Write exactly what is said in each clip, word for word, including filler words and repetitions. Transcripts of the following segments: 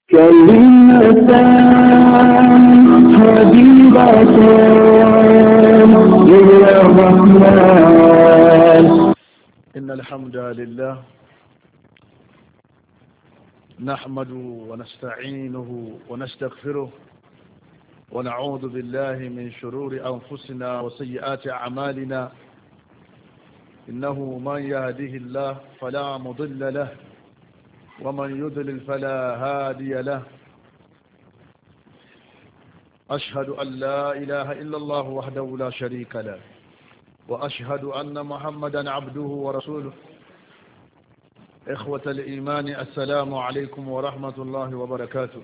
كلمتان حبيبتان إلى الرحمن. إن الحمد لله نحمده ونستعينه ونستغفره ونعوذ بالله من شرور أنفسنا وسيئات أعمالنا. إنه من يهده الله فلا مضل له ومن يضلل فلا هادي له. أشهد أن لا إله إلا الله وحده لا شريك له وأشهد أن محمدا عبده ورسوله. إخوة الإيمان السلام عليكم ورحمة الله وبركاته.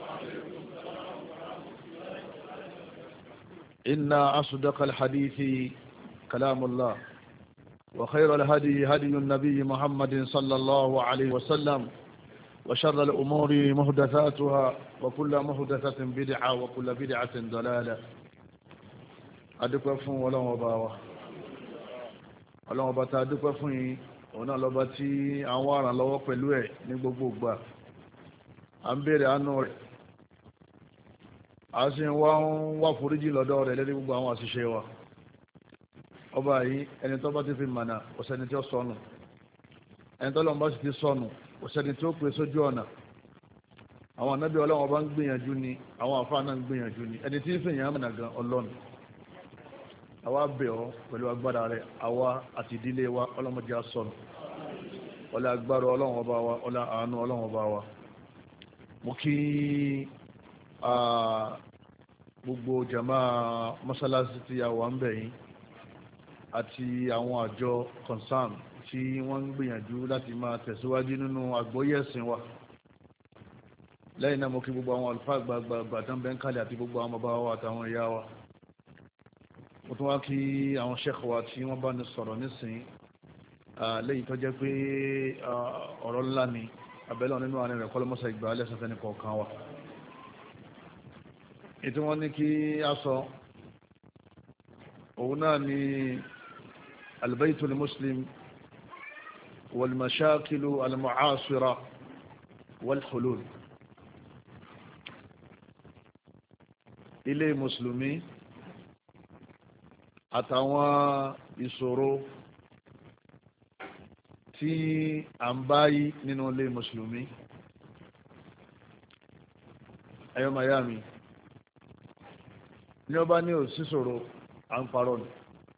إن أصدق الحديث كلام الله وخير الهدي هدي النبي محمد صلى الله عليه وسلم وشر الأمور محدثاتها وكل محدثة بدعة وكل بدعة ضلالة. adúpẹ́ fún Ọlọ́run Ọba wa Ọlọ́run Ọba tá adúpẹ́ fún yín òun náà lọ́ba tí àwọn aràn lọ́wọ́ pẹ̀lú ẹ̀ ní gbogbo ìgbà à ń béèrè àánú rẹ̀ a sì ń wá ń wá foríjì lọ́dọ̀ rẹ̀ lórí gbogbo àwọn àṣìṣe wa. ọba yìí ẹni tó bá ti fi mànà kò sẹ́ni tí ó sọnù, ẹni tó lọ́n bá sì ti sọnù kò sẹ́ni tí ó pè sójú ọ̀nà. àwọn ànábì Ọlọ́run Ọba ń gbìyànjú ni, àwọn àfáà náà ń gbìyànjú ni, ẹni tí ń fìyàn mọ̀nà gan Ọlọ́run. àwa bẹ̀ ọ́ pẹ̀lú agbára rẹ̀, àwa àti ìdílé wa ọlọ́mọdé asọ̀nù ọlá agbára Ọlọ́run Ọba wa, ọlá àánú Ọlọ́run Ọba wa. mo kí gbogbo jama mọ́sálásí tí a wà ń bẹ̀ yín àti àwọn àjọ concern tí wọ́n ń gbìyànjú láti máa tẹ̀síwájú nínú àgbọ́yé ẹ̀sìn wa. lẹ́yìn náà mo kí gbogbo àwọn àlùfáà gbàgbàgbà tán bẹ́ ń kalẹ̀ àti gbogbo àwọn bàbá wa àtàwọn ìyá wa. mo tún wá kí àwọn sheikh wa tí wọ́n bá ní sọ̀rọ̀ nísìnyí lẹ́yìn tó jẹ́ pé ọ̀rọ̀ ńlá ni abẹ́lẹ́ nínú àárín rẹ̀ kọ́lọ́mọ́sá ìgbà alẹ́sàn fẹ́ni kọ̀ọ̀kan wa. ètò wọn ní kí a sọ òun náà ni albaytu muslim walmashakilu almu'asira walhulul. ilé mùsùlùmí àtàwọn ìṣòro tí a ń báyí nínú ilé mùsùlùmí. ẹyọ miami ní ọba ní òsísòro à ń parọ́ ni.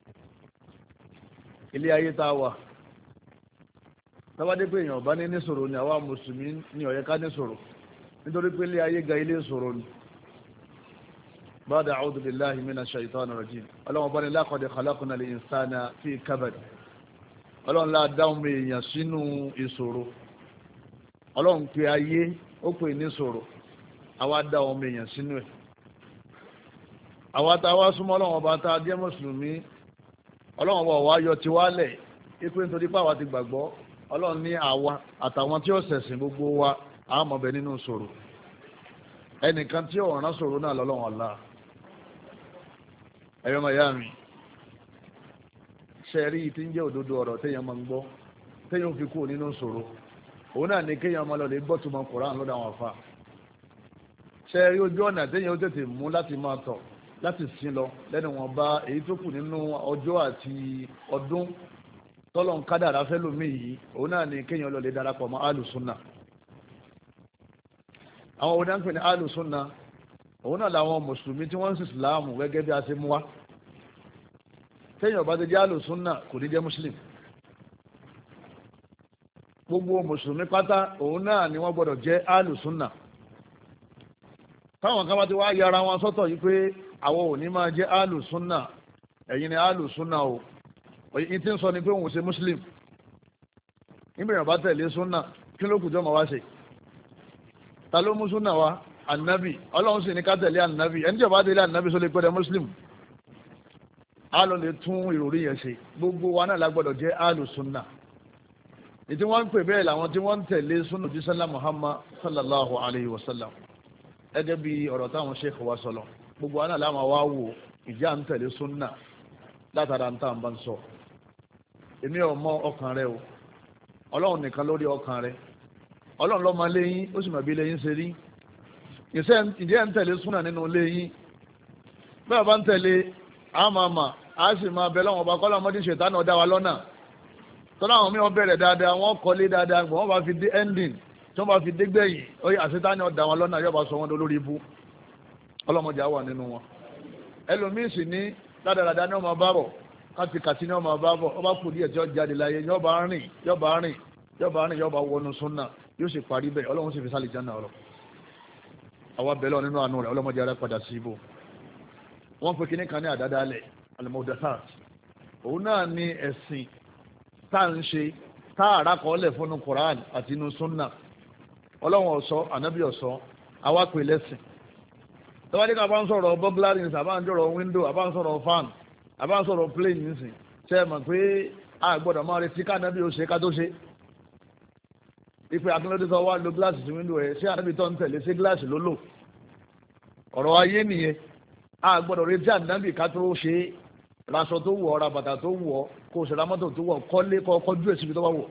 ilé ayé tá a wà tábàdé pé èèyàn bá ní níṣòro ni àwa mùsùlùmí ní ó yẹ ká níṣòro, nítorí pé ilé ayé ga ilé ìṣòro ni. ba'da a'udhu billahi minash shaitani rajim. ọlọ́run bá ní laqad khalaqnal insana fi kabad. ọlọ́run lá dáhùn mi èèyàn sínú ìṣòro. ọlọ́run pé ayé ó pè ní ìṣòro, àwa dáhùn mi èèyàn sínú ẹ̀. àwa tá a wá súnmọ́ ọlọ́run ọba tá a jẹ́ mùsùlùmí, ọlọ́run ọba wa yọ ti wálẹ̀ ipe nítorí pé àwa ti gbàgbọ́. ọlọ́run ní àwa àtàwọn tí ó ṣẹ̀sìn gbogbo wa àmọ́ bẹ nínú ìṣòro. ẹnìkan tí ó rán ṣòro náà lọ́lọ́run Allah. ẹ̀yọ́ màyá mi ṣe rí tí ń jẹ́ òdodo ọ̀rọ̀ téèyàn máa ń gbọ́ téèyàn fi kú nínú ìṣòro, òun náà ní kéèyàn máa lọ lè gbọ́ tó máa Kùránì lọ́dọ̀ àwọn àfà. ṣe rí ojú ọ̀nà téèyàn ó tètè mú láti máa tọ̀ láti sin lọ lẹ́nu wọn bá èyí tó kù nínú ọjọ́ àti ọdún tọ́lọ̀ ń kádàrá fẹ́ lómi yìí, òun náà ní kéèyàn lọ lè darapọ̀ mọ́ alùsùnà. àwọn òun náà ń pè ní alùsùnà, òun náà làwọn mùsùlùmí tí wọ́n ń sin ìsìláàmù gẹ́gẹ́ bí a ṣe mú wa. téèyàn bá ti jẹ́ alùsùnà kò ní jẹ́ muslim. gbogbo mùsùlùmí pátá òun náà ni wọ́n gbọ́dọ̀ jẹ́ alùsùnà. táwọn kan bá ti wá yára wọn sọ́tọ̀ yìí pé àwọn ò ní máa jẹ́ alùsùnà, ẹ̀yin ni alùsùnà o, èyí tí ń sọ ni pé òun ṣe muslim. nígbà bá tẹ̀lé súnà kí ló kù jọ́ máa wá ṣe? ta ló mú súnà wá? ànábì. ọlọ́run sì ní ká tẹ̀lé ànábì. ẹni tí ó bá tẹ̀lé ànábì sọ lè pẹ́ dẹ́ muslim. a lọ lè tún ìròrí yẹn ṣe. gbogbo wa náà la gbọ́dọ̀ jẹ́ alùsùnà. ètí wọ́n ń pè bẹ́ẹ̀ làwọn tí wọ́n ń tẹ̀lé súnà jísọ́lá muhammad sallallahu alayhi wa sallam. ẹgẹ́ bí ọ̀rọ̀ táwọn sheikh wa sọ̀lọ̀, gbogbo wa náà la máa wá wò ìjà ń tẹ̀lé súnà látara ń tà ń bá ń sọ. èmi ò mọ ọkàn rẹ o, ọlọ́run nìkan lórí ọkàn rẹ. ọlọ́run ló mọ léyìn, ó sì mọ̀ bí léyìn ṣe rí. ìjẹ́ ń tẹ̀lé súnà nínú ilé yín bẹ́ẹ̀ bá ń tẹ̀lé àmàmà á sì máa bẹ lọ́wọ́ ọba kọ́lá ọmọdé ṣètánà ọ̀dá wa lọ́nà tọ́lá àwọn mìíràn bẹ̀rẹ̀ dáadáa wọ́n kọ́lé dáadáa gbọ́n wọ́n bá fi dé ending tí wọ́n bá fi dé gbẹ̀yìn oyè àṣetánà ọ̀dá wọn lọ́nà yóò bá sọ wọn lórí ibú ọlọ́mọdé á wà nínú wọn ẹlòmíín sì ní dáadáa ní ọmọ bá bọ̀ káti kàti ní ọmọ bá bọ̀ ọba kù díẹ̀ tí ó jáde láyé yóò bá rìn yóò bá rìn yóò bá rìn yóò bá wọnú súnà yóò sì parí bẹ́ẹ̀ ọlọ́run sì fi sálì jánà ọ̀rọ̀ àwa bẹ̀rẹ̀ nínú àánú rẹ̀ ọlọ́mọdé ara padà sí ibò wọ́n pe kíní kan ní àdádálẹ̀ al-muhdathat òun náà ní ẹ̀sìn tá à ń ṣe tá àrà kọ́lẹ̀ fúnnu Quran àti inú súnà ọlọ́run ọ̀sọ́ ànábì ọ̀sọ́ àwa pè lẹ́sìn tọ́wádé ká bá ń sọ̀rọ̀ burglaries àbá ń sọ̀rọ̀ window àbá ń sọ̀rọ̀ fan àbá ń sọ̀rọ̀ plane nísìn ṣe é mọ̀ pé a gbọ́dọ̀ máa retí ká ànábì ó ṣe ká tó ṣe ipe akínlódé tó wá lo gíláàsì sí window ẹ̀ ṣé ànábì tó ń tẹ̀lé ṣé gíláàsì ló lò ọ̀rọ̀ ayé nìyẹn a gbọ́dọ̀ retí ànábì ká tó ṣe raṣọ tó wọ̀ ra bàtà tó wọ̀ kó ṣe ra mọ́tò tó wọ̀ kọ́lé kọ́ kọjú èsì tó bá wọ̀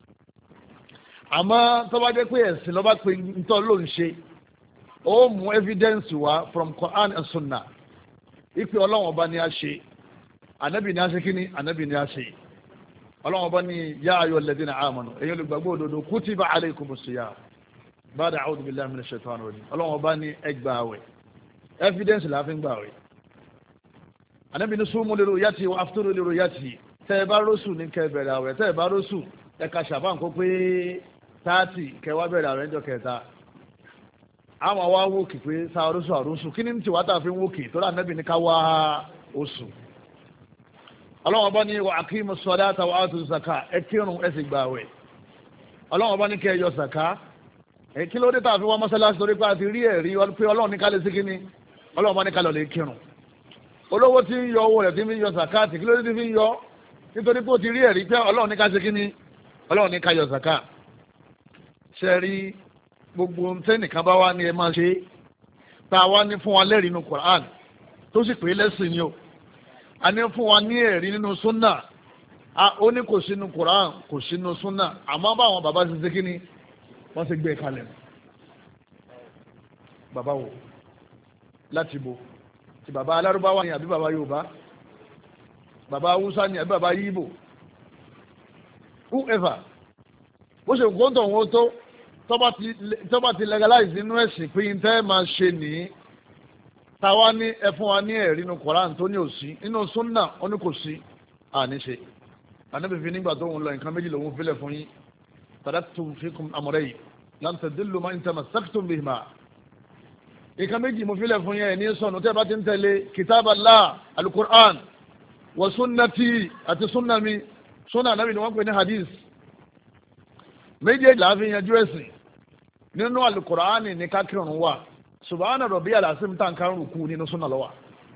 àmọ́ tó bá jẹ́ pé ẹ̀sìn ló bá pe ntọ́ ló ń ṣe ó mú evidence wá from Quran and Sunnah ipe ọlọ́wọ́n ọba ni a ṣe ànábì ni a ṣe kíni ànábì ni a ṣe ọlọ́wọ́n ọba ni yá ayọ̀ alladhina amanu èyí olùgbàgbọ́ òdodo kutiba alaykumus siyam ba'da a'udhu billahi minash shaitanir rajim ọlọ́wọ́n ọba ni ẹgbàáwẹ̀ evidence la fi ń gbààwẹ̀ ànábì ní sumu li ru'yati wa aftiru li ru'yati tẹ́ ẹ bá rọ́ṣù ní kẹ́ bẹ̀rẹ̀ àwẹ̀ tẹ́ ẹ bá rọ́ṣù ẹ ka ṣàbán kó pé táàtì kẹwàá bẹ̀rẹ̀ àwẹ̀ ńjọ́ kẹta àwọn àwa wókì pé sáà rọ́ṣù àrọ́ṣù kí ni tí wàá tà fi ń wókì tó rà ànábì ní ká wá oṣù ọlọ́wọ́n bá ní wa aqimu ssalata wa atu zaka ẹ kírun ẹ sì gbààwẹ̀ ọlọ́wọ́n bá ní kẹ́ ẹ yọ zaka ẹ kí ló dé tá a fi wá mọ́sálásí torí pé a ti rí ẹ̀rí pé ọlọ́run ní ká lè sí kíní ọlọ́run bá ní ká lọ lè kírun olówó tí ń yọ owó rẹ̀ tí ń fi yọ zakati kí ló dé tí fi ń yọ nítorí pé ó ti rí ẹ̀rí pé ọlọ́run ní ká sí kíní ọlọ́run ní ká yọ zaka ṣe rí gbogbo tẹ́nìkan bá wá ní ẹ máa ṣe tá a wá ní fún wa lẹ́rìí nínú Quran tó sì pé lẹ́sìn ni o a ní fún wa ní ẹ̀rí nínú súnà ó ní kò sínú Quran kò sínú súnà àmọ́ báwọn bàbá ṣe ṣe kíní wọ́n ti gbé e kalẹ̀ bàbá wo láti bo ti bàbá alárúbáwá ni àbí bàbá Yorùbá bàbá Hausa ni àbí bàbá Yíbò whoever bó ṣe kó tó wọn tó tọ́ba ti legalize nínú ẹ̀sìn pé n tẹ́ máa ṣe nìyí táwa ní ẹ fún wa ní ẹ̀rí nínú Koran tó ní òsí nínú súnà ó ní kò sí àníṣe ànábìfin nígbà tó ń lọ nǹkan méjì lòun fílẹ̀ fún yín taraktum fikum amrayn lan tadillu ma in tamassaktum bihima ìkan méjì mo filẹ̀ fún yẹn ní sọnù tẹ́ bá ti ń tẹ̀lé kitaballah alukur'an wa sunnati àti sunnami sunna nabi ni wọ́n pè ní hadith méjèèjì láàfin yanjú ẹ̀sìn nínú alukur'an ní kákìrún wà subhana rabbiyal azim tá n kan rúkú nínú sunna lọ́wọ́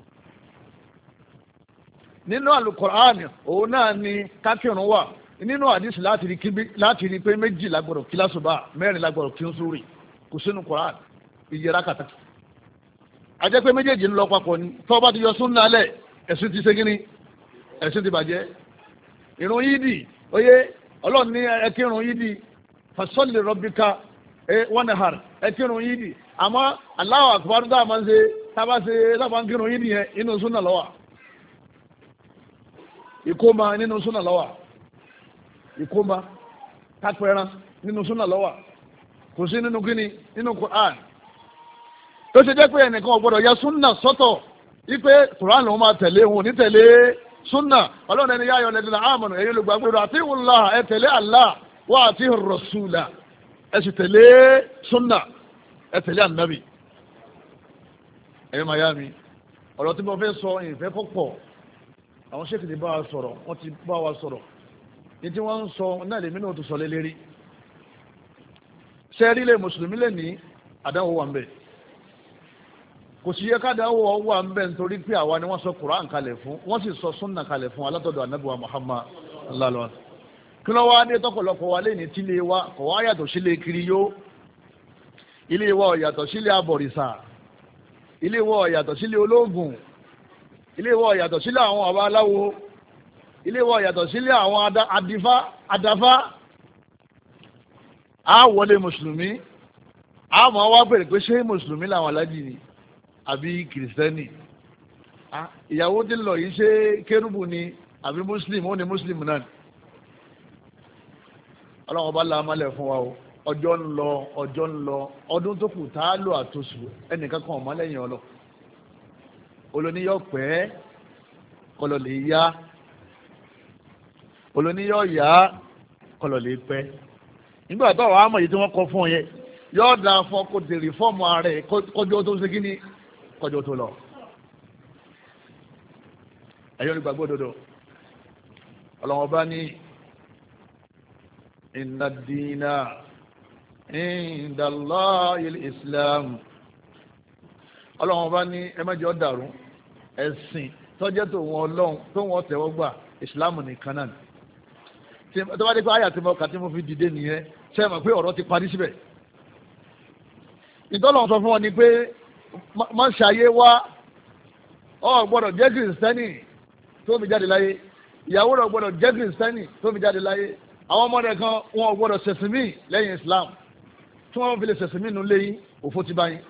nínú alukur'an òun náà ní kákìrún wà nínú àdìsí láti rí kíbi láti rí pé méjì lágbọ̀dọ̀ kí lásùbà mẹ́rin lágbọ̀dọ̀ kí ń súrì kò sínú Quran ìyẹra kàtàkì. ajẹ́ pé méjèèjì ń lọ papọ̀ ni tó bá ti yọ súnà lẹ̀ ẹ̀sìn ti ségin ni ẹ̀sìn ti bàjẹ́. ìrun yídì oyè ọlọ́run ní ẹkírun yídì fasalli rabbika wanhar ẹkírun yídì àmọ́ Allahu akbar dáa máa ń ṣe tábà ṣe tábà ń kírun yídì yẹn inú súnà ló wà ìkómà nínú súnà ló wà ìkómà kápẹ́rán nínú súnà lọ́wà kò sí nínú kíni nínú Quran tó ṣe jẹ́ pé ẹnìkan ọ̀gbọ́dọ̀ ya súnà sọ́tọ̀ wípé Quran lòun máa tẹ̀lé òun ní tẹ̀lé súnà ọlọ́run ẹni yáyọ lẹ́dínà àmọ̀nù ẹ̀yìn olùgbàgbọ́dọ̀ àti ìwòlá ẹ tẹ̀lé Allah wà àti Rasula ẹ sì tẹ̀lé súnà ẹ tẹ̀lé ànábì ẹ̀yìn mayami ọ̀rọ̀ tí mo fẹ́ sọ ìfẹ́ pọ̀pọ̀ àwọn ṣèkì ti bá wa sọ̀rọ̀ wọ́n ti bá wa sọ̀rọ̀ ní tí wọ́n ń sọ náà lèmi náà tó sọ lélẹ́rí sẹ́ẹ̀rí lè mùsùlùmí lè ní àdáwò wà ń bẹ̀ kò sí yẹ kádáwò wà ń bẹ̀ nítorí pé àwa ni wọ́n sọ Kùránì kalẹ̀ fún wọ́n sì sọ súnà kalẹ̀ fún alátọ̀dọ̀ anábìwá Muhammad lálọ́ kí ló wá dé tọkọlọpọ wa lé ní tílé wa kò wá yàtọ̀ sílé kiri yó ilé wa ò yàtọ̀ sílé abọ̀rìṣà ilé wa ò yàtọ̀ sílé ológun ilé wa ò yàtọ̀ sílé àwọn àbá aláwo ilé wa yàtọ̀ sílé àwọn adifá adáfá á wọlé mùsùlùmí àmọ́ wá bèrè pé ṣé mùsùlùmí làwọn alájì ni àbí kìrìsìtẹ́nì ìyàwó tí ń lọ yìí ṣé kérúbù ni àbí mùsùlùmí ó ní mùsùlùmí náà ọlọ́run bá láàmálẹ̀ fún wa o ọjọ́ ń lọ ọjọ́ ń lọ ọdún tó kù tá a lò àtòsù ẹnìkan kan ọ̀mọ́ lẹ́yìn ọlọ olóníyọ̀ pẹ́ kọlọ̀ lè yá olóníyọ̀ yá kọlọ̀ lè pẹ́ nígbà tó àwọn àmọ̀ yìí tí wọ́n kọ fún ọ yẹn yóò da fún ọkọ̀ tèrè fọ́ọ̀mù ààrẹ kọjọ́ tó ṣe kí ni kọjọ́ tó lọ ẹ̀yọ́ ní gbàgbọ́ dodo ọlọ́wọ́n bá ní inna ad-dina inda Allahi al-Islam ọlọ́wọ́n bá ní ẹ má jẹ́ ó dàrú ẹ̀sìn tọ́jẹ́ tó wọn ọlọ́run tó wọn tẹ̀wọ́ gbà ìsìláàmù nìkan náà tó bá dé pé àyà tí mo kà tí mo fi dìde nìyẹn ṣe é mọ̀ pé ọ̀rọ̀ ti parí síbẹ̀ ìtọ́lọ̀ sọ fún wọn ni pé má ṣàyé wá ọ gbọ́dọ̀ jẹ́ kìrìsìtẹ́nì tó fi jáde láyé ìyàwó rẹ̀ gbọ́dọ̀ jẹ́ kìrìsìtẹ́nì tó fi jáde láyé àwọn ọmọdé kan wọn gbọ́dọ̀ ṣẹ̀sìn mí lẹ́yìn Islam tí wọ́n fi lè ṣẹ̀sìn mí nù léyìn òfò ti báyìí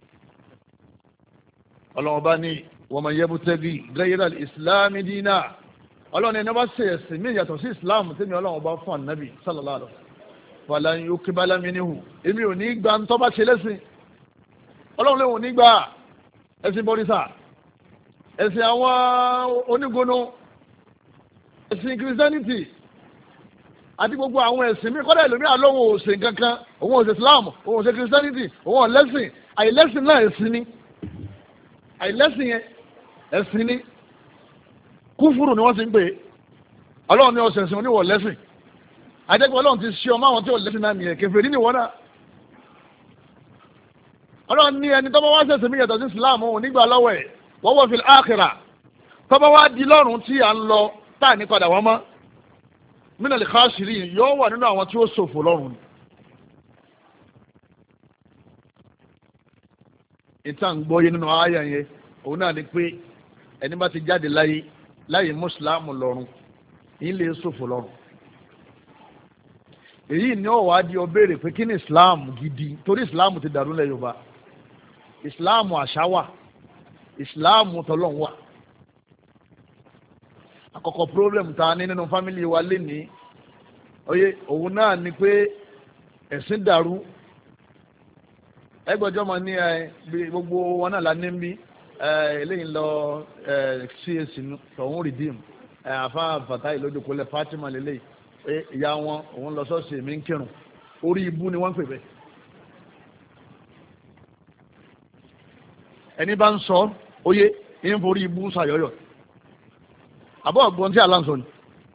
ọlọ́wọ́n bá ní wọ́n máa yẹ́bù tẹ́bí gẹ́yẹ́rẹ́ ìsìlámì dínà ọlọ́run ẹni wọ́n ṣe ẹ̀sìn mí yàtọ̀ sí Islam tẹ́mi ọlọ́wọ́n bá fún ànábì sallallahu alaihi wasallam fàlà yóò kí bala mi níhù èmi ò ní gba ntọ́ bá ṣe lẹ́sìn ọlọ́run lè wò ní gba ẹ̀sìn bọ́rísà ẹ̀sìn àwọn onígbónú ẹ̀sìn kìrìsìtẹ́nìtì àti gbogbo àwọn ẹ̀sìn mi kọ́dà ìlú mi àlọ́wọ́ òsìn kankan òun òsìn Islam òun òsìn kìrìsìtẹ́nìtì òun ọ̀lẹ́sìn àìlẹ́sìn náà ẹ̀sìn ni àìlẹ́sìn yẹn ẹ̀sìn ni kúfùrù ni wọ́n ti ń pè é ọlọ́run ní ọ̀sẹ̀ ẹ̀sìn oníwọ̀ lẹ́sìn àjẹpọ̀ ọlọ́run ti ṣe ọmọ àwọn tí ò lẹ́sìn náà nìyẹn kèfèrí ni wọ́n náà ọlọ́run ní ẹni tọ́bọ̀ wá ṣẹ̀sìn mí yàtọ̀ sí Islam òun nígbà lọ́wọ́ ẹ̀ wọ́n wọ́n fi àkhírà tọ́bọ̀ wá di lọ́rùn tí à ń lọ tá à ní padà wọ́n mọ́ minal khasirin yóò wà nínú àwọn tí ó ṣòfò lọ́rùn ni. ìtàn gbọ́yé nínú àyà yẹn òun náà ni pé ẹni bá ti jáde láyé láyé mùsùlùmù lọ́rùn yìí lè ṣòfò lọ́rùn. èyí ni ó wàá di ọ béèrè pé kí ni Islam gidi torí Islam ti dàrú lẹ Yorùbá Islam àṣà wà Islam tọlọ́n wà àkọ́kọ́ problem ta ní nínú fámìlì wa lénìí oye òun náà ni pé ẹ̀sìn dàrú ẹgbẹ́jọ́ máa ní ẹ gbogbo wọn náà la ní bí eléyìí lọ cac tọ̀hún redeem àfa fatai lójókòólẹ̀ Fatima lélẹ́yìí ìyá wọn òun lọ sọ́ọ̀sì mi ń kírun orí ibú ni wọ́n ń pè bẹ́ẹ̀. ẹni bá ń sọ oyé ń forí ibú sàyọ̀yọ̀ àbọ̀ ọ̀gbọ́n tí àlàǹsọ ni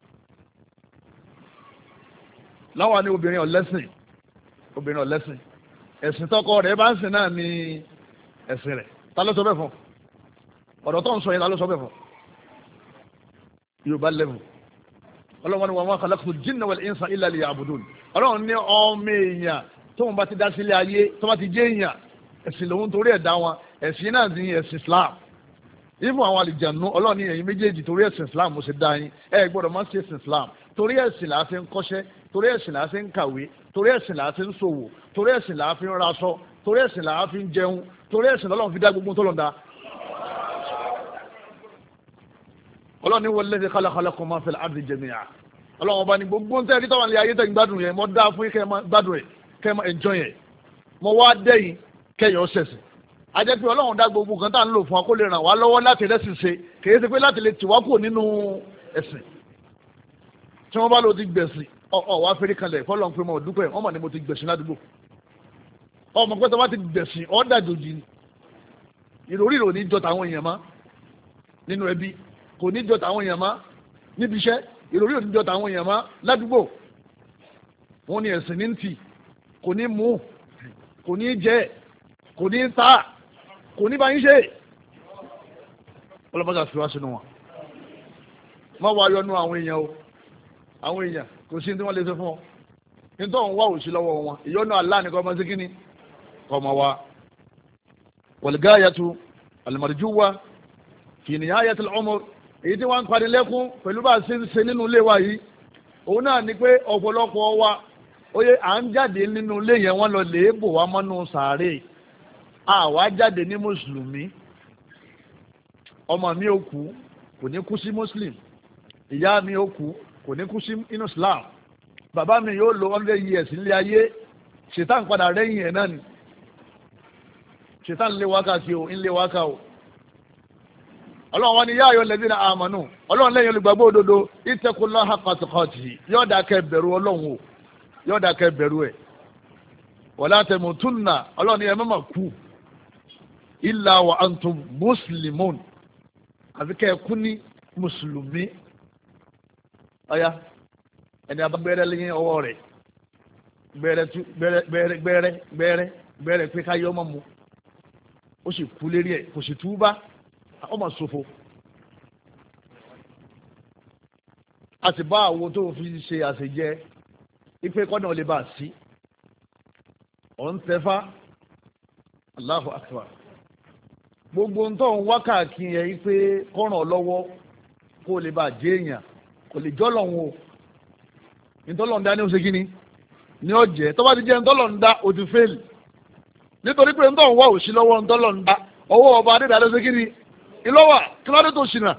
láwọn ni obìnrin ọ̀lẹ́sìn obìnrin ọ̀lẹ́sìn ẹ̀sìn tọkọ rẹ̀ bá ń sìn náà ní ẹ̀sìn rẹ̀ ta ló sọ bẹ́ẹ̀ fún ọ̀rọ̀ tó ń sọ yẹn ta ló sọ bẹ́ẹ̀ fún Yorùbá lẹ́fù ọlọ́run ni wa ma khalaqtul jinna wal insa illa liya'budun ọlọ́run ní ọmọ èèyàn tóun bá ti dá sílé ayé tó bá ti jẹ́ èèyàn ẹ̀sìn lòun torí ẹ̀ dá wọn ẹ̀sìn náà ní ẹ̀sìn Islam ìfún àwọn àlìjànú ọlọ́run ní ẹ̀yin méjèèjì torí ẹ̀sìn Islam mo ṣe dá yín ẹ gbọ́dọ̀ má ṣe ẹ̀sìn Islam torí ẹ̀sìn là á fi ń kọ́ṣẹ́ torí ẹ̀sìn là á fi ń kàwé torí ẹ̀sìn là á fi ń ṣòwò torí ẹ̀sìn là á fi ń raṣọ torí ẹ̀sìn là á fi ń jẹun torí ẹ̀sìn lọ́lọ́run fi dá gbogbo tó lọ́nda. ọlọ́run ní walladhi khalaqalakum ma fil ardi jami'a ọlọ́run ọba ní gbogbo ń tẹ́rí tọ́wọ́n lé ayé tẹ́yìn gbádùn yẹn mọ́ dá fún kẹ́ ẹ máa gbádùn ẹ̀ kẹ́ ẹ máa enjoy yẹn mọ́ wá dẹ́yìn kẹ́yìn ọ̀sẹ̀sìn ajẹ́ pé ọlọ́run dá gbogbo nǹkan tá à ń lò fún wa kó lè ràn wá lọ́wọ́ láti rẹ́sìn ṣe kìí ṣe pé láti lè tì wá kúrò nínú ẹ̀sìn tí wọ́n bá lò ti gbẹ̀sìn ọ̀ wá fẹ́rí kanlẹ̀ fọlọ́n pé mo dúpẹ́ wọ́n mọ̀ ní mo ti gbẹ̀sìn ládùúgbò ọmọ pé tó bá ti gbẹ̀sìn ọ́ dàjòjì ìròrí ìrò ní jọ tàwọn èèyàn má nínú ẹbí kò ní jọ tàwọn èèyàn má níbi iṣẹ́ ìròrí ìrò ní jọ tàwọn èèyàn má ládùúgbò wọn ni ẹ̀sìn ní ti kò ní mú kò ní jẹ kò ní ta kò ní bá yín ṣe ọlọ́mọdé àti wá sínú wọn má wá yọnu àwọn èèyàn o àwọn èèyàn kò sí tí wọ́n lè ṣe fún ọ nítorí wọn wá òsì lọ́wọ́ wọn ìyọnu Allah nìkan ọmọ sí kínní kọ́ ọmọ wa wal-ghayatu al-marjuwa fi nihayati al-umr èyí tí wọ́n ń parí lẹ́kún pẹ̀lú bá a ṣe ń ṣe nínú ilé wa yìí òun náà ni pé ọ̀pọ̀lọpọ̀ wa oye à ń jáde nínú ilé yẹn wọ́n lọ lè bò wá mọ́nú sàárè àwa jáde ní mùsùlùmí ọmọ mi ò kú kò ní kú sí muslim ìyá mi ò kú kò ní kú sí inú islam bàbá mi yóò lo hundred years nílé ayé ṣètàn padà rẹ́yìn ẹ̀ náà ni ṣètàn lé wákàtí o ńlé wákà o ọlọ́run wọn ni yá ayọ̀ lẹ́dínà àmánù ọlọ́run lẹ́yìn olùgbàgbọ́ òdodo ittaqullaha haqqa tuqatihi yóò dá kẹ́ bẹ̀rù ọlọ́run o yóò dá kẹ́ bẹ̀rù ẹ̀ wala tamutunna ọlọ́run ni ẹ má mà kú illa wa antum muslimun àfi kẹ́ ẹ kú ní mùsùlùmí ọ̀ya ẹni abágbẹ́rẹ́ lẹ́yìn ọwọ́ rẹ̀ gbẹ́rẹ́ gbẹ́rẹ́ gbẹ́rẹ́ gbẹ́rẹ́ gbẹ́rẹ́ pé ká yọ ọmọ mu ó sì kú lérí ẹ̀ kò sì túbá ọmọ ṣòfò a sì bá àwo tó fi ṣe àṣejẹ ipe kọ́nà ò lè bá a sí ọ̀ ń tẹ́fá Allahu Akbar gbogbo ń tọ́ ń wákàkí yẹn ipe kọ́ràn lọ́wọ́ kó lè bá a jẹ́ èèyàn kò lè jọ́ lọ́hùn o ntọ́lọ́ndá ní oṣù kínní ní ọ̀jẹ̀ tó bá ti jẹ́ ntọ́lọ́ndá o ti fẹ́ẹ̀lì nítorí pé ntọ́ ń wá òsì lọ́wọ́ ntọ́lọ́ndá ọwọ́ ọba adédàdé oṣù kínní ìlọ́wà kílódé tó ṣìnà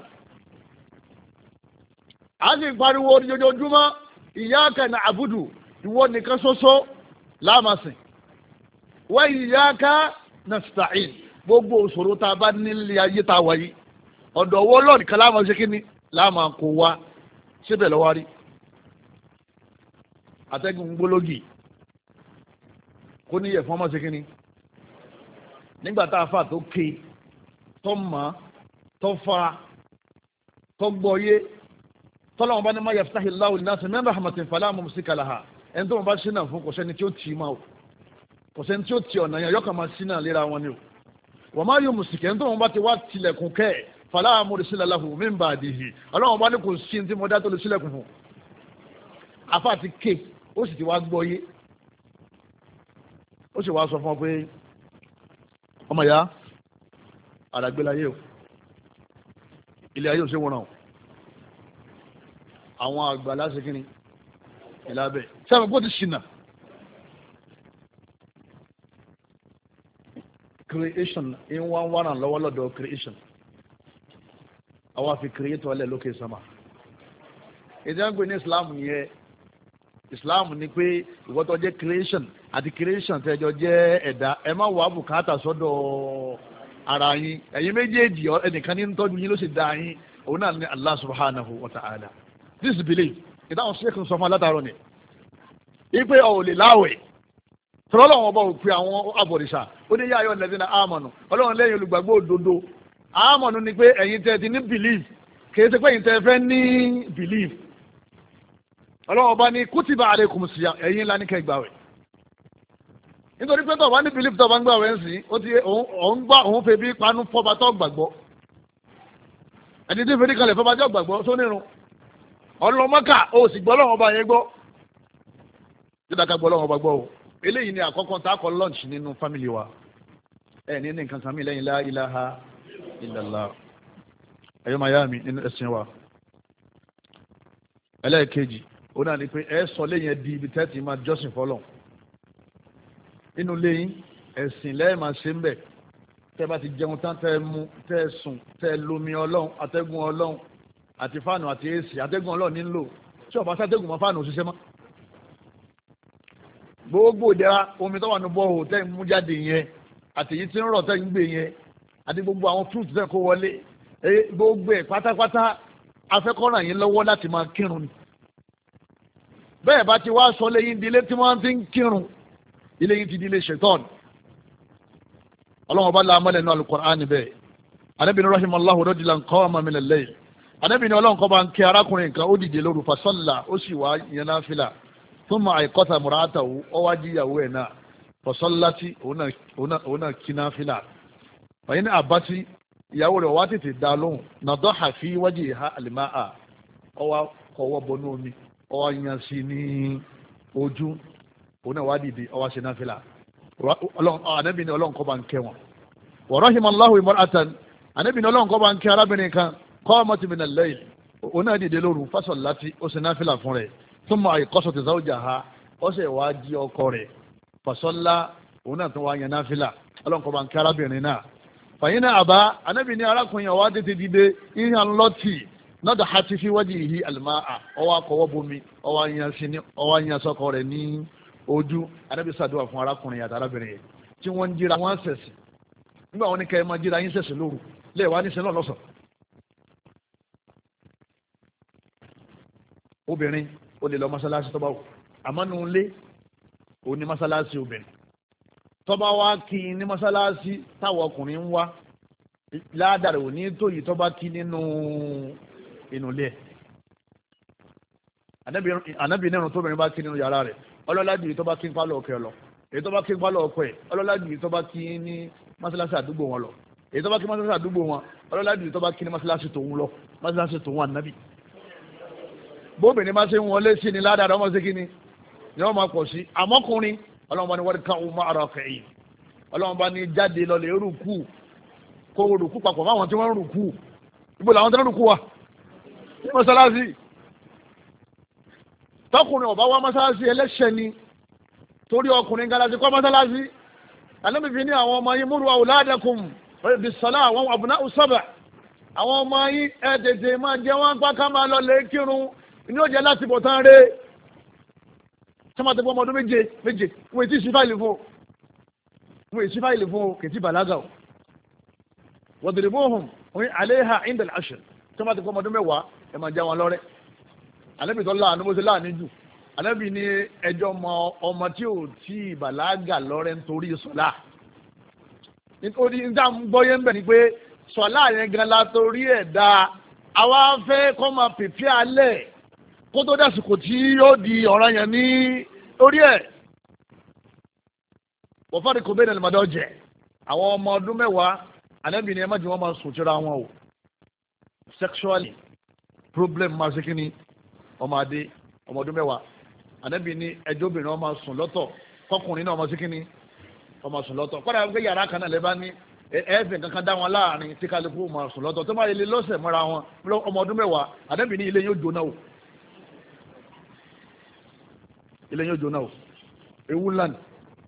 a sì pariwo ojoojúmọ́ iyyaka na'budu ìwọ nìkan ṣoṣo láàmásìn wa iyyaka nasta'in gbogbo òṣòro tá a bá nílé ayé tá a wáyé ọ̀dọ̀ owó lọ́ọ̀nì kan láàmà ṣe kínní láàmà kó wá síbẹ̀ lọ́wọ́ rí atẹ́gùn gbólógì kó níyẹ̀ fún ọmọ ṣe kínní nígbà tá a fà tó ké tó mọ̀ tó fa tó gbọ́yé tọ́lọ́wọ́n bá ní má yaftahi Allahu linnasi min rahmatin fala mumsika laha ẹni tó wọn bá ṣínà fún kò sẹ́ni tí ó tì í máa o kò sẹ́ni tí ó tì ọ̀nà yẹn yọkàn máa ṣínà léra wọn ni o wa ma yumsik ẹni tó wọn bá ti wá tilẹ̀kùn kẹ́ ẹ̀ fala mursila lahu min ba'dihi ọlọ́wọ́n bá ní kò sí ní tí mo dá tó lè sílẹ̀kùn fún afa ti ké ó sì ti wá gbọ́yé ó sì wá sọ fún ọ pé ọmọ ya àdàgbélayé o ilé ayé ò ṣe wọ́n náà àwọn àgbà láti kí ni ìlàbẹ̀ sẹ́wọ̀n kó ti ṣìnà creation in one one and lọ́wọ́ lọ́dọ̀ creation àwọn àfi create wọlé lókè sọ́mà ìdíyàngbé ní Islam yẹn Islam ni pé ìwọ́tọ̀ jẹ́ creation àti creation tẹ́jọ jẹ́ ẹ̀dá ẹ má wà bùkátà sọ́dọ̀ ara yín ẹ̀yin méjèèjì ẹnìkan ní tọ́jú yín ló sì dá yín òun náà ní Allah subhanahu wa ta'ala this belief ìdáhùn sí ẹ̀kùn sọfún alátàrọ̀ ni ipe ọ̀ lè láwẹ̀ tọ́lọ́wọ́n ọba òpin àwọn abọ̀rìṣà ó ní yá ayọ̀ lẹ́dínà àmọ̀nù ọlọ́run lẹ́yìn olùgbàgbọ́ òdodo àmọ̀nù ni pé ẹ̀yin tẹ́ ti ní belief kìí ṣe pé ẹ̀yin tẹ́ fẹ́ ní belief ọlọ́run ọba ní kútìbà alaykum siyam ẹ̀yin ńlá ní kẹ́ gbàwẹ̀ nítorí pé tọ́ba ní belief tọ́ba ń gbàwẹ̀ ń sìn ó ti òun gbà òun fẹ́ bí panu fọ́ba tó gbàgbọ́ ẹni tí fẹ́ẹ́ kalẹ̀ fọ́ba tó gbàgbọ́ sónírun ọlọ́mọ́kà ó sì gbọ́ lọ́wọ́ ọba yẹn gbọ́ dídàkà gbọ́ lọ́wọ́ ọba gbọ́ o eléyìí ni àkọ́kọ́ tá a kọ́ lunch nínú family wa ẹ ní ní nǹkan kan mi lẹ́yìn la ilaha illallah ẹ̀yọ́ máa yá mi nínú ẹ̀sìn wa ẹlẹ́ẹ̀kejì ó náà ní pé ẹ sọ lẹ́yìn ẹ di ibi tẹ́tì máa jọ́sìn fọlọ́ nínú lẹ́yìn ẹ̀sìn lẹ́yìn máa ṣe ń bẹ̀ tẹ́ bá ti jẹun tán tẹ́ mú tẹ́ sùn tẹ́ lomi ọlọ́run atẹ́gùn ọlọ́run àti fáànù àti èsì atẹ́gùn ọlọ́run nílò tí ọba sátẹ́gùn mọ́ fáànù òṣìṣẹ́ mọ́ gbogbo ìdẹ́ra omi tó wà ní bọ́ọ̀ tẹ́ ń mú jáde yẹn àti èyí tí ń rọ̀ tẹ́ ń gbé yẹn àti gbogbo àwọn fruit tẹ́ kó wọlé gbogbo ẹ̀ pátápátá afẹ́kọ́ràn yín lọ́wọ́ láti máa kírun ni bẹ́ẹ̀ bá ti wá sọ lẹ́yìn ilé tí wọ́n ti ń kírun ilé yìí ti di ilé ṣetán ọlọ́run ọba la amọ́lẹ̀ náà Al-Qur'an bẹ́ẹ̀ anábìnrin rahimallahu rajulan qama min al-layl anábìnrin ọlọ́run kọ́ bá ń kí arákùnrin kan ó dìde lóru fasalla ó sì wá yẹn náà fìlà thumma ayqata mura'atahu ó wá jí ìyàwó ẹ̀ náà fasallati òun náà kí náà fìlà wọ́n ní àbátí ìyàwó rẹ̀ wá tètè dá lóhùn nadaha fi wajhiha al-ma'a ọwọ́ kọ̀wọ́ bọnú omi ọwọ́ yan sí ní ojú òun náà wá dìde ọwọ́ ṣe náà fìlà anábìnrin ọlọ́run kọ́ bá ń kẹ́ wọn wa rahimallahu imra'atan anábìnrin ọlọ́run kọ́ bá ń kẹ́ arábìnrin kan qamat min al-layl òun náà dìde lóru fasallati ó ṣe náà fìlà fún rẹ̀ thumma ayqasat zawjaha ó sì wá jí ọkọ rẹ̀ fasalla òun náà tó wá yan náfìlà ọlọ́nkọ́ bá ń kí arábìnrin náà fàyín náà àbá anábì ní arákùnrin ọwọ́ tètè dìde ìhàn lọ́tì nọ́dà hati fi wajhihi al-ma'a ọwọ́ akọwọ́ bomi ọwọ́ ayan sọ́kọ rẹ̀ ní ojú anábì sàdúrà fún arákùnrin àti arábìnrin yẹn tí wọ́n ń jíra wọ́n sẹ̀sì nígbà wọn ní kẹ́ ẹ máa jíra yín sẹ̀sì lóru lẹ́ẹ̀wá ní sẹ́lọ̀ lọ́sàn. obìnrin ó lè lọ mọ́sálásí tó bá wù àmọ́ nù lé òun ní mọ́sálásí obìnrin tó bá wá kí ní mọ́sálásí táwọn ọkùnrin ń wá ládàrí ò ní tó yìí tó bá kí nínú inú ilé ẹ̀ ànábì nínú tóbìnrin bá kí nínú yàrá rẹ̀ ọlọ́lá jù yìí tó bá kí ń pálọ̀ ọkọ̀ ẹ̀ lọ èyí tó bá kí ń pálọ̀ ọkọ̀ ẹ̀ ọlọ́lá jù yìí tó bá kí ní mọ́sálásí àdúgbò wọn lọ èyí tó bá kí mọ́sálásí àdúgbò wọn ọlọ́lá jù yìí tó bá kí ní mọ́sálásí tòun lọ mọ́sálásí tòun ànábì bóbìnrin bá ṣe ń wọlé sí ni ládàá ọmọ sí kí ni ni wọ́n máa pọ̀ sí àmọ́kùnrin ọlọ́run bá ní wọ́n ká ọmọ ara kẹ̀yìn ọlọ́run bá ní jáde lọlẹ̀ rúkú kó rúkú papọ̀ fáwọn tí wọ́n ń rúkú ibo làwọn tí wọ́n rúkú wa ní mọ́sálásí tọkùnrin ọba wa mọ́sálásí ẹlẹ́ṣẹ̀ ni torí ọkùnrin galasi kọ́ mọ́sálásí Ànábì fi ní àwọn ọmọ yín múru awladakum bis-salah àwọn àbùnà ọ̀sọ́bà àwọn ọmọ yín ẹ̀ tètè máa jẹ́ wọ́n pa ká máa lọ lè kírun ní ó jẹ́ láti bọ̀ tán rẹ̀ sọ́mọ́ tẹ́gbọ́n ọmọ ọdún méje méje wọ́n ti ṣí fáìlì fún o wọ́n ti ṣí fáìlì fún o kì í ti bàlágà o wadribuhum wọ́n alayha inda al-ashr sọ́mọ́ tẹ́gbọ́n ọmọ ọdún mẹ́wàá ẹ̀ máa já wọn lọ́rẹ́ Ànábì tó láàánú bó ṣe láàánú jù Ànábì ní ẹjọ́ ọmọ ọmọ tí ò tí bàlágà lọ́rẹ́ nítorí sọ́lá nítorí níta ń gbọ́ yẹn bẹ̀ ni pé sọ́lá yẹn gan la torí ẹ̀ dá àwa fẹ́ kọ́ máa pèpè alẹ́ kó tó dásìkò tí yóò di ọ̀ràn yẹn ní orí ẹ̀ wọ́n fàdí kò bẹ́ẹ̀ ní ẹlẹ́mọ̀dọ́ jẹ́ àwọn ọmọ ọdún mẹ́wàá Ànábì ní ẹ má jẹ́ wọ́n máa sùn tíra wọn o sexually problem máa ṣe kí ni ọmọ adé ọmọ ọdún mẹ́wàá Ànábì ní ẹjọ́ obìnrin wọn máa sùn lọ́tọ̀ kọkùnrin náà máa ṣe kí ni wọ́n máa sùn lọ́tọ̀ kọ́dà wípé yàrá kan náà lè bá ní ẹ̀ẹ́fẹ̀ kankan dá wọn láàrin tí kálukú máa sùn lọ́tọ̀ tó máa lè lọ́sẹ̀ mọ́ra wọn ọmọ ọdún mẹ́wàá Ànábì ní ilé yóò jóná o ilé yóò jóná o ewu ńlá ni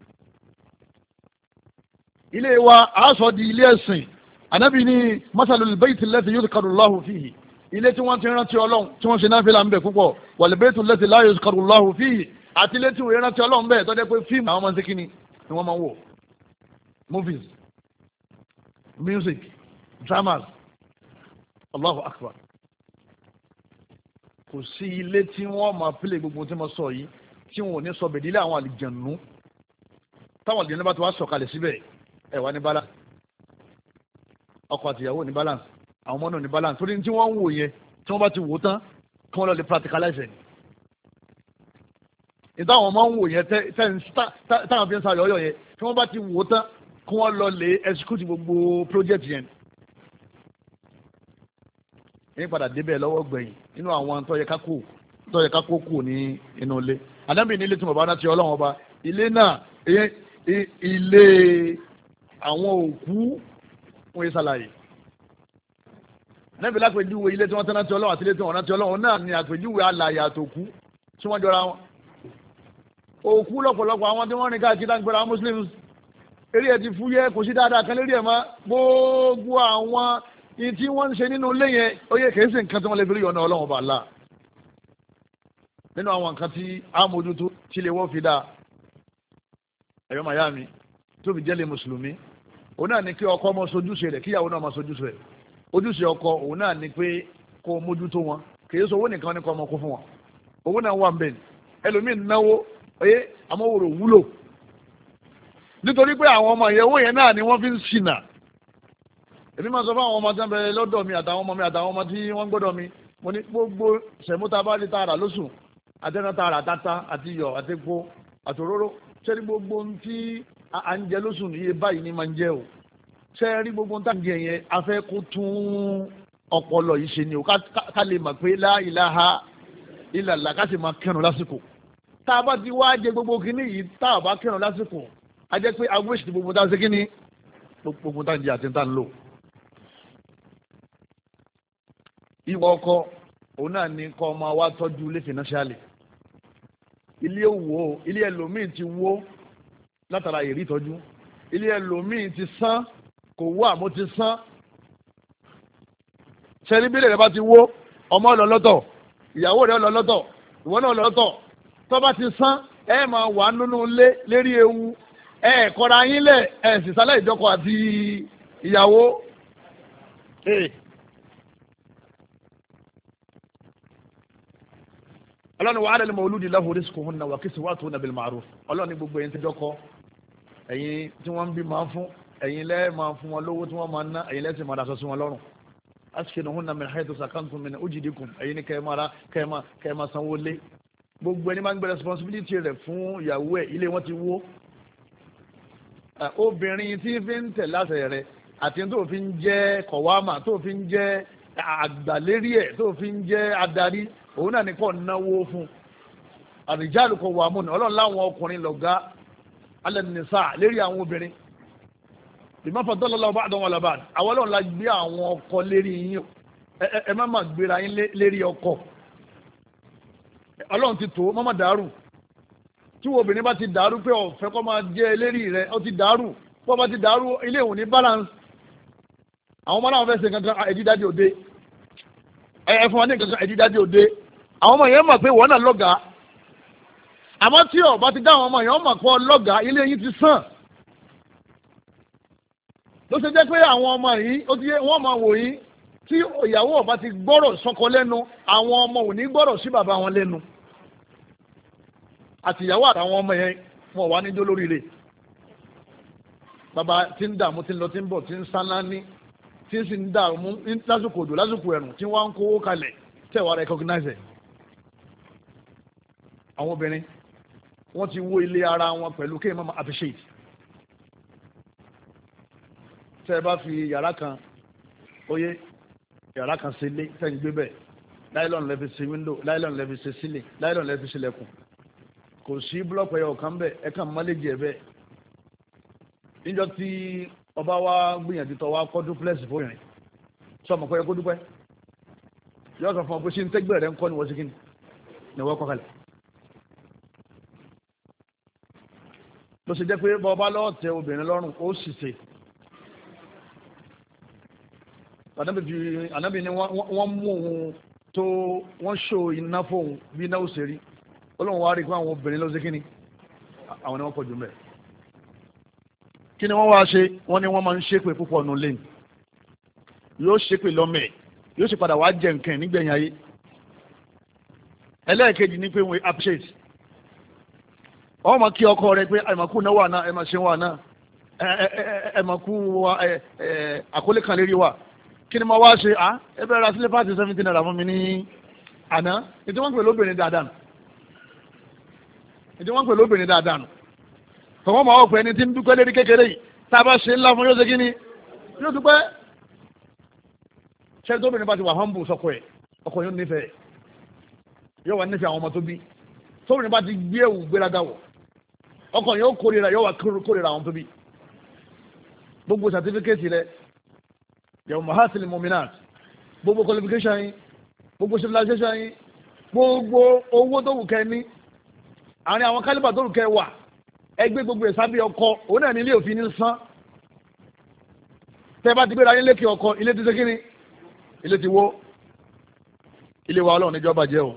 ilé wa aṣọ di ilé ẹ̀sìn Ànábì ní masalul bayti allati yudhkaru Allahu fihi ilé tí wọ́n ti rántí ọlọ́run tí wọ́n ṣe náà fi là ń bẹ̀ púpọ̀ wal baytu allati la yudhkaru Allahu fihi àti ilé tí wọ́n rántí ọlọ́run bẹ́ẹ̀ tọ́jú pé fíìmù àwọn máa ń ṣe kíni ni wọ́n máa ń wò movies music dramas Allahu akbar kò sí ilé tí wọ́n máa pílè gbogbo tí mo sọ yìí tí wọn ò ní sọ bèdílé àwọn àlìjànú táwọn àlìjànú bá ti wá sọ̀kalẹ̀ síbẹ̀ ẹ̀ wá ní balance ọkọ àtìyàwó ní balance àwọn ọmọ náà ní balance torí tí wọ́n ń wò yẹn tí wọ́n bá ti wò tán kí wọ́n lọ lè practicalize ẹ̀ ní táwọn ọmọ ń wò yẹn táwọn fi ń sáré ọyọ yẹn tí wọ́n bá ti wò tán kí wọ́n lọ lè execute gbogbo project yẹn ní padà débẹ̀ lọ́wọ́ gbẹ̀yìn nínú àwọn tó yẹ ká kó tó yẹ ká kó kù ní inú ilé Ànábì ní ilé tí mo bá ná ti Ọlọ́run ọba ilé náà ilé àwọn òkú wọ́n yé sàlàyé Ànábì lápèjúwe ilé tí wọ́n tán ná ti Ọlọ́run àti ilé tí wọ́n ná ti Ọlọ́run náà ní àpèjúwe alààyè àtòkú tí wọ́n jọra wọn òkú lọ́pọ̀lọpọ̀ àwọn tí wọ́n rìn káàkiri dáńgbẹ́ra àwọn Muslims eré ẹ̀ ti fúyẹ́ kò sí dáadáa kan lérí ẹ̀ mọ́ gbogbo àwọn ní tí wọ́n ń ṣe nínú ilé yẹn ó yẹ kìí ṣe nǹkan tí wọ́n lè fi rí ọ̀nà Ọlọ́run ọba Allah nínú àwọn nǹkan tí a mójútó tí lè wọ́n fi dáa ẹ̀yọ́ mayami tó fi jẹ́lẹ̀ mùsùlùmí òun náà ni kí ọkọ máa sojúṣe rẹ̀ kíyàwó náà máa sojúṣe rẹ̀ ojúṣe ọkọ òun náà ni pé kó o mójútó wọn kìí sọ owó nìkan ní kó ọmọ kó fún wọn owó náà wà ń bẹ̀ ẹlòmíín náwó oyé amówòrò wúlò nítorí pé àwọn ọmọ ìyẹ̀wò yẹn náà ni wọ́n fi ń ṣìnà èmi máa sọ fún àwọn ọmọ tí wọ́n bẹ lọ́dọ̀ mi àtàwọn ọmọ mi àtàwọn ọmọ tí wọ́n gbọ́dọ̀ mi mo ní gbogbo sẹ̀múta bá rí tààrà lóṣù àtẹnà tààrà tata àti iyọ̀ àti epo àtòróró sẹ́ni gbogbo tí à ń jẹ lóṣù níye báyìí ni máa ń jẹ o sẹ́ni gbogbo tá à ń jẹ yẹn a fẹ́ kó tún ọpọlọ yìí ṣe ni o ká lè mọ̀ pé la ilaha illallah ká sì máa kẹrùn lásìkò tá a bá ti wá jẹ gbogbo kínní yìí tá a bá kẹrùn lásìkò a jẹ́ pé agbésì gbogbo tá a ṣe kínní gbogbo tá a ń jẹ àti tá a ń lò. ìwọ ọkọ òun náà ní kọ́ ọmọ wa tọ́jú ilé financially ilé òwò ilé ẹlòmíì ti wó látara ìrí ìtọ́jú ilé ẹlòmíì ti sán kò wó àmọ́ ti sán sẹ́ni bílẹ̀ rẹ̀ bá ti wó ọmọ lọ lọ́tọ̀ ìyàwó rẹ̀ lọ lọ́tọ̀ ìwọ náà lọ lọ́tọ̀ tó bá ti sán ẹ máa wà nínú ilé lérí ewu ẹ kọ́ra yín lẹ̀ ẹ sì sálẹ̀ ìjọkọ̀ àti ìyàwó. ọlọ́ni wa 'ala al-mawludi lahu rizquhunna wa kiswatuhunna bil ma'ruf ọlọ́ni gbogbo ẹ̀yin tí dọ́kọ́ ẹ̀yin tí wọ́n ń bí máa fún ẹ̀yin lẹ́ẹ̀ máa fún wọn lówó tí wọ́n máa ná ẹ̀yin lẹ́sìn máa daṣọ sí wọn lọ́rùn askinuhunna min haythu sakantum min wujidikum ẹ̀yin ní kẹ́ẹ̀mára kẹ́ẹ̀má kẹ́ẹ̀má sanwó lé gbogbo ẹni máa ń gbé responsibility rẹ̀ fún ìyàwó ẹ̀ ilé wọn ti wó obìnrin tí fi ń tẹ̀ láṣẹ rẹ̀ àti tó fi ń jẹ́ kọ̀wámà tó fi ń jẹ́ àgbàlérí ẹ̀ tó fi ń jẹ́ adarí òun náà ní kò náwó fún àrìjálù kò wà múni ọlọ́run láwọn ọkùnrin lọ́gá alẹ́ nìsá lérí àwọn obìnrin bima faddala ba'dahum ala ba'd àwọn ọlọ́run la gbé àwọn ọkọ lérí yín ẹ má má gbéra yín lérí ọkọ ọlọ́run ti tó má má dàrú tí wo obìnrin bá ti dàrú pé ọ̀fẹ́ kọ́ máa jẹ́ lérí rẹ̀ ó ti dàrú bó bá ti dàrú ilé ìwò ní balance àwọn ọmọ náà fẹ́ ṣe kankan ẹ̀dídáde òde ẹ fún wa ní kankan ẹ̀dídáde òde àwọn ọmọ yẹn mọ̀ pé wọ́n náà lọ́gàá àmọ́ tí ó bá ti dá àwọn ọmọ yẹn mọ̀ pé lọ́gàá ilé yín ti sàn ló ṣe jẹ́ pé àwọn ọmọ yìí ó ti yẹ wọ́n máa wò yín tí ìyàwó ó bá ti gbọ́rọ̀ sọ́kọ lẹ́nu àwọn ọmọ ò ní gbọ́rọ̀ sí bàbá wọn lẹ́nu àti ìyàwó àtàwọn ọmọ yẹn wọn wà níjó lóríire bàbá tí ń dààmú tí ń lọ tí ń bọ̀ tí ń sáná ní tí ń sì ń dààmú lásìkò òjò lásìkò ẹ̀rùn tí wọ́n ń kówó kalẹ̀ tẹ̀ wá recognize ẹ̀ àwọn obìnrin wọ́n ti wó ilé ara wọn pẹ̀lú kéèyàn máa appreciate tẹ́ ẹ bá fi yàrá kan oyé yàrá kan ṣe lé sẹ́yìn gbé bẹ́ẹ̀ láìlọ́nù lẹ́fi ṣe window láìlọ́nù lẹ́fi ṣe sílẹ̀ láìlọ́nù lẹ́fi ṣe lẹ́kùn kò sí búlọ́ọ̀kì ẹ̀yọ̀ kan bẹ́ẹ̀ ẹ̀ kàn mọ́lẹ́jì ẹ̀ bẹ́ẹ̀ níjọ́ tí ọba wa gbìyànjú tọ́ wa kọ́ duplex fún yẹn sọmọ kọ́ yẹ kó dúpẹ́ yọ sọ fún ọ pé ṣé ń tẹ́gbẹ́ rẹ ń kọ́ ni wọ́n ṣe kí ni ni wọ́n kọ́ kalẹ̀ ló ṣe jẹ́ pé bọ́ọ̀bá lọ́ọ̀ tẹ obìnrin lọ́rùn ó sì ṣe ànábì ni wọ́n mú òun tó wọ́n ṣó iná fóun bí iná ó ṣe rí olóhùn wa rí i pé àwọn obìnrin ló ṣe kí ni àwọn ni wọ́n pọ̀ jù mẹ́ kí ni wọ́n wá ṣe wọ́n ní wọ́n máa ń ṣépè púpọ̀ nù lẹ́yìn yóò ṣépè lọ́mọ ẹ̀ yóò sì padà wá jẹ nǹkan nígbẹ̀yìn ayé ẹlẹ́ẹ̀kejì ní pé wọ́n appreciate wọ́n máa kí ọkọ rẹ pé ẹ̀mọ̀kú náà wà náà ẹ̀ máa ṣe wà náà ẹ̀mọ̀kú àkólé kan lérí wa kí ni mo wá ṣe à ẹ bẹ̀rẹ̀ ra sílẹ̀ pàṣẹ seventeen naira fún mi ní àná ètò wọn pè lóbìnrin dáadáa nù ètò wọn pè lóbìnrin dáadáa nù tọwọ́n máa wọ̀ pé ẹni tí ń dúpẹ́ lérí kékeré yìí tá a bá ṣe ńlá fún yóò ṣe kí ni yóò dúpẹ́ ṣé tóbìnrin bá ti wà humble sọkọ ẹ̀ ọkọ yóò nífẹ̀ẹ́ yóò wà nífẹ̀ẹ́ àwọn ọmọ tó bí tóbìnrin bá ti gbé ewu gbéraga wọ̀ ọkọ yóò kórìíra yóò wà kórìíra àwọn tó bí gbogbo certificate rẹ yàwó mahasil muminat gbogbo qualification yín gbogbo civilization yín gbogbo owó tó wù kẹ́ ní àárín àwọn kálíbà tó wù kẹ́ wà ẹgbẹ́ gbogbo ìsábẹ́ ọkọ òun náà ní ilé òfin ní sán tẹ́ bá ti gbéra yín lékè ọkọ ilé ti ṣe kíni ilé ti wó ilé wa ọlọ́run níjọba jẹ́ o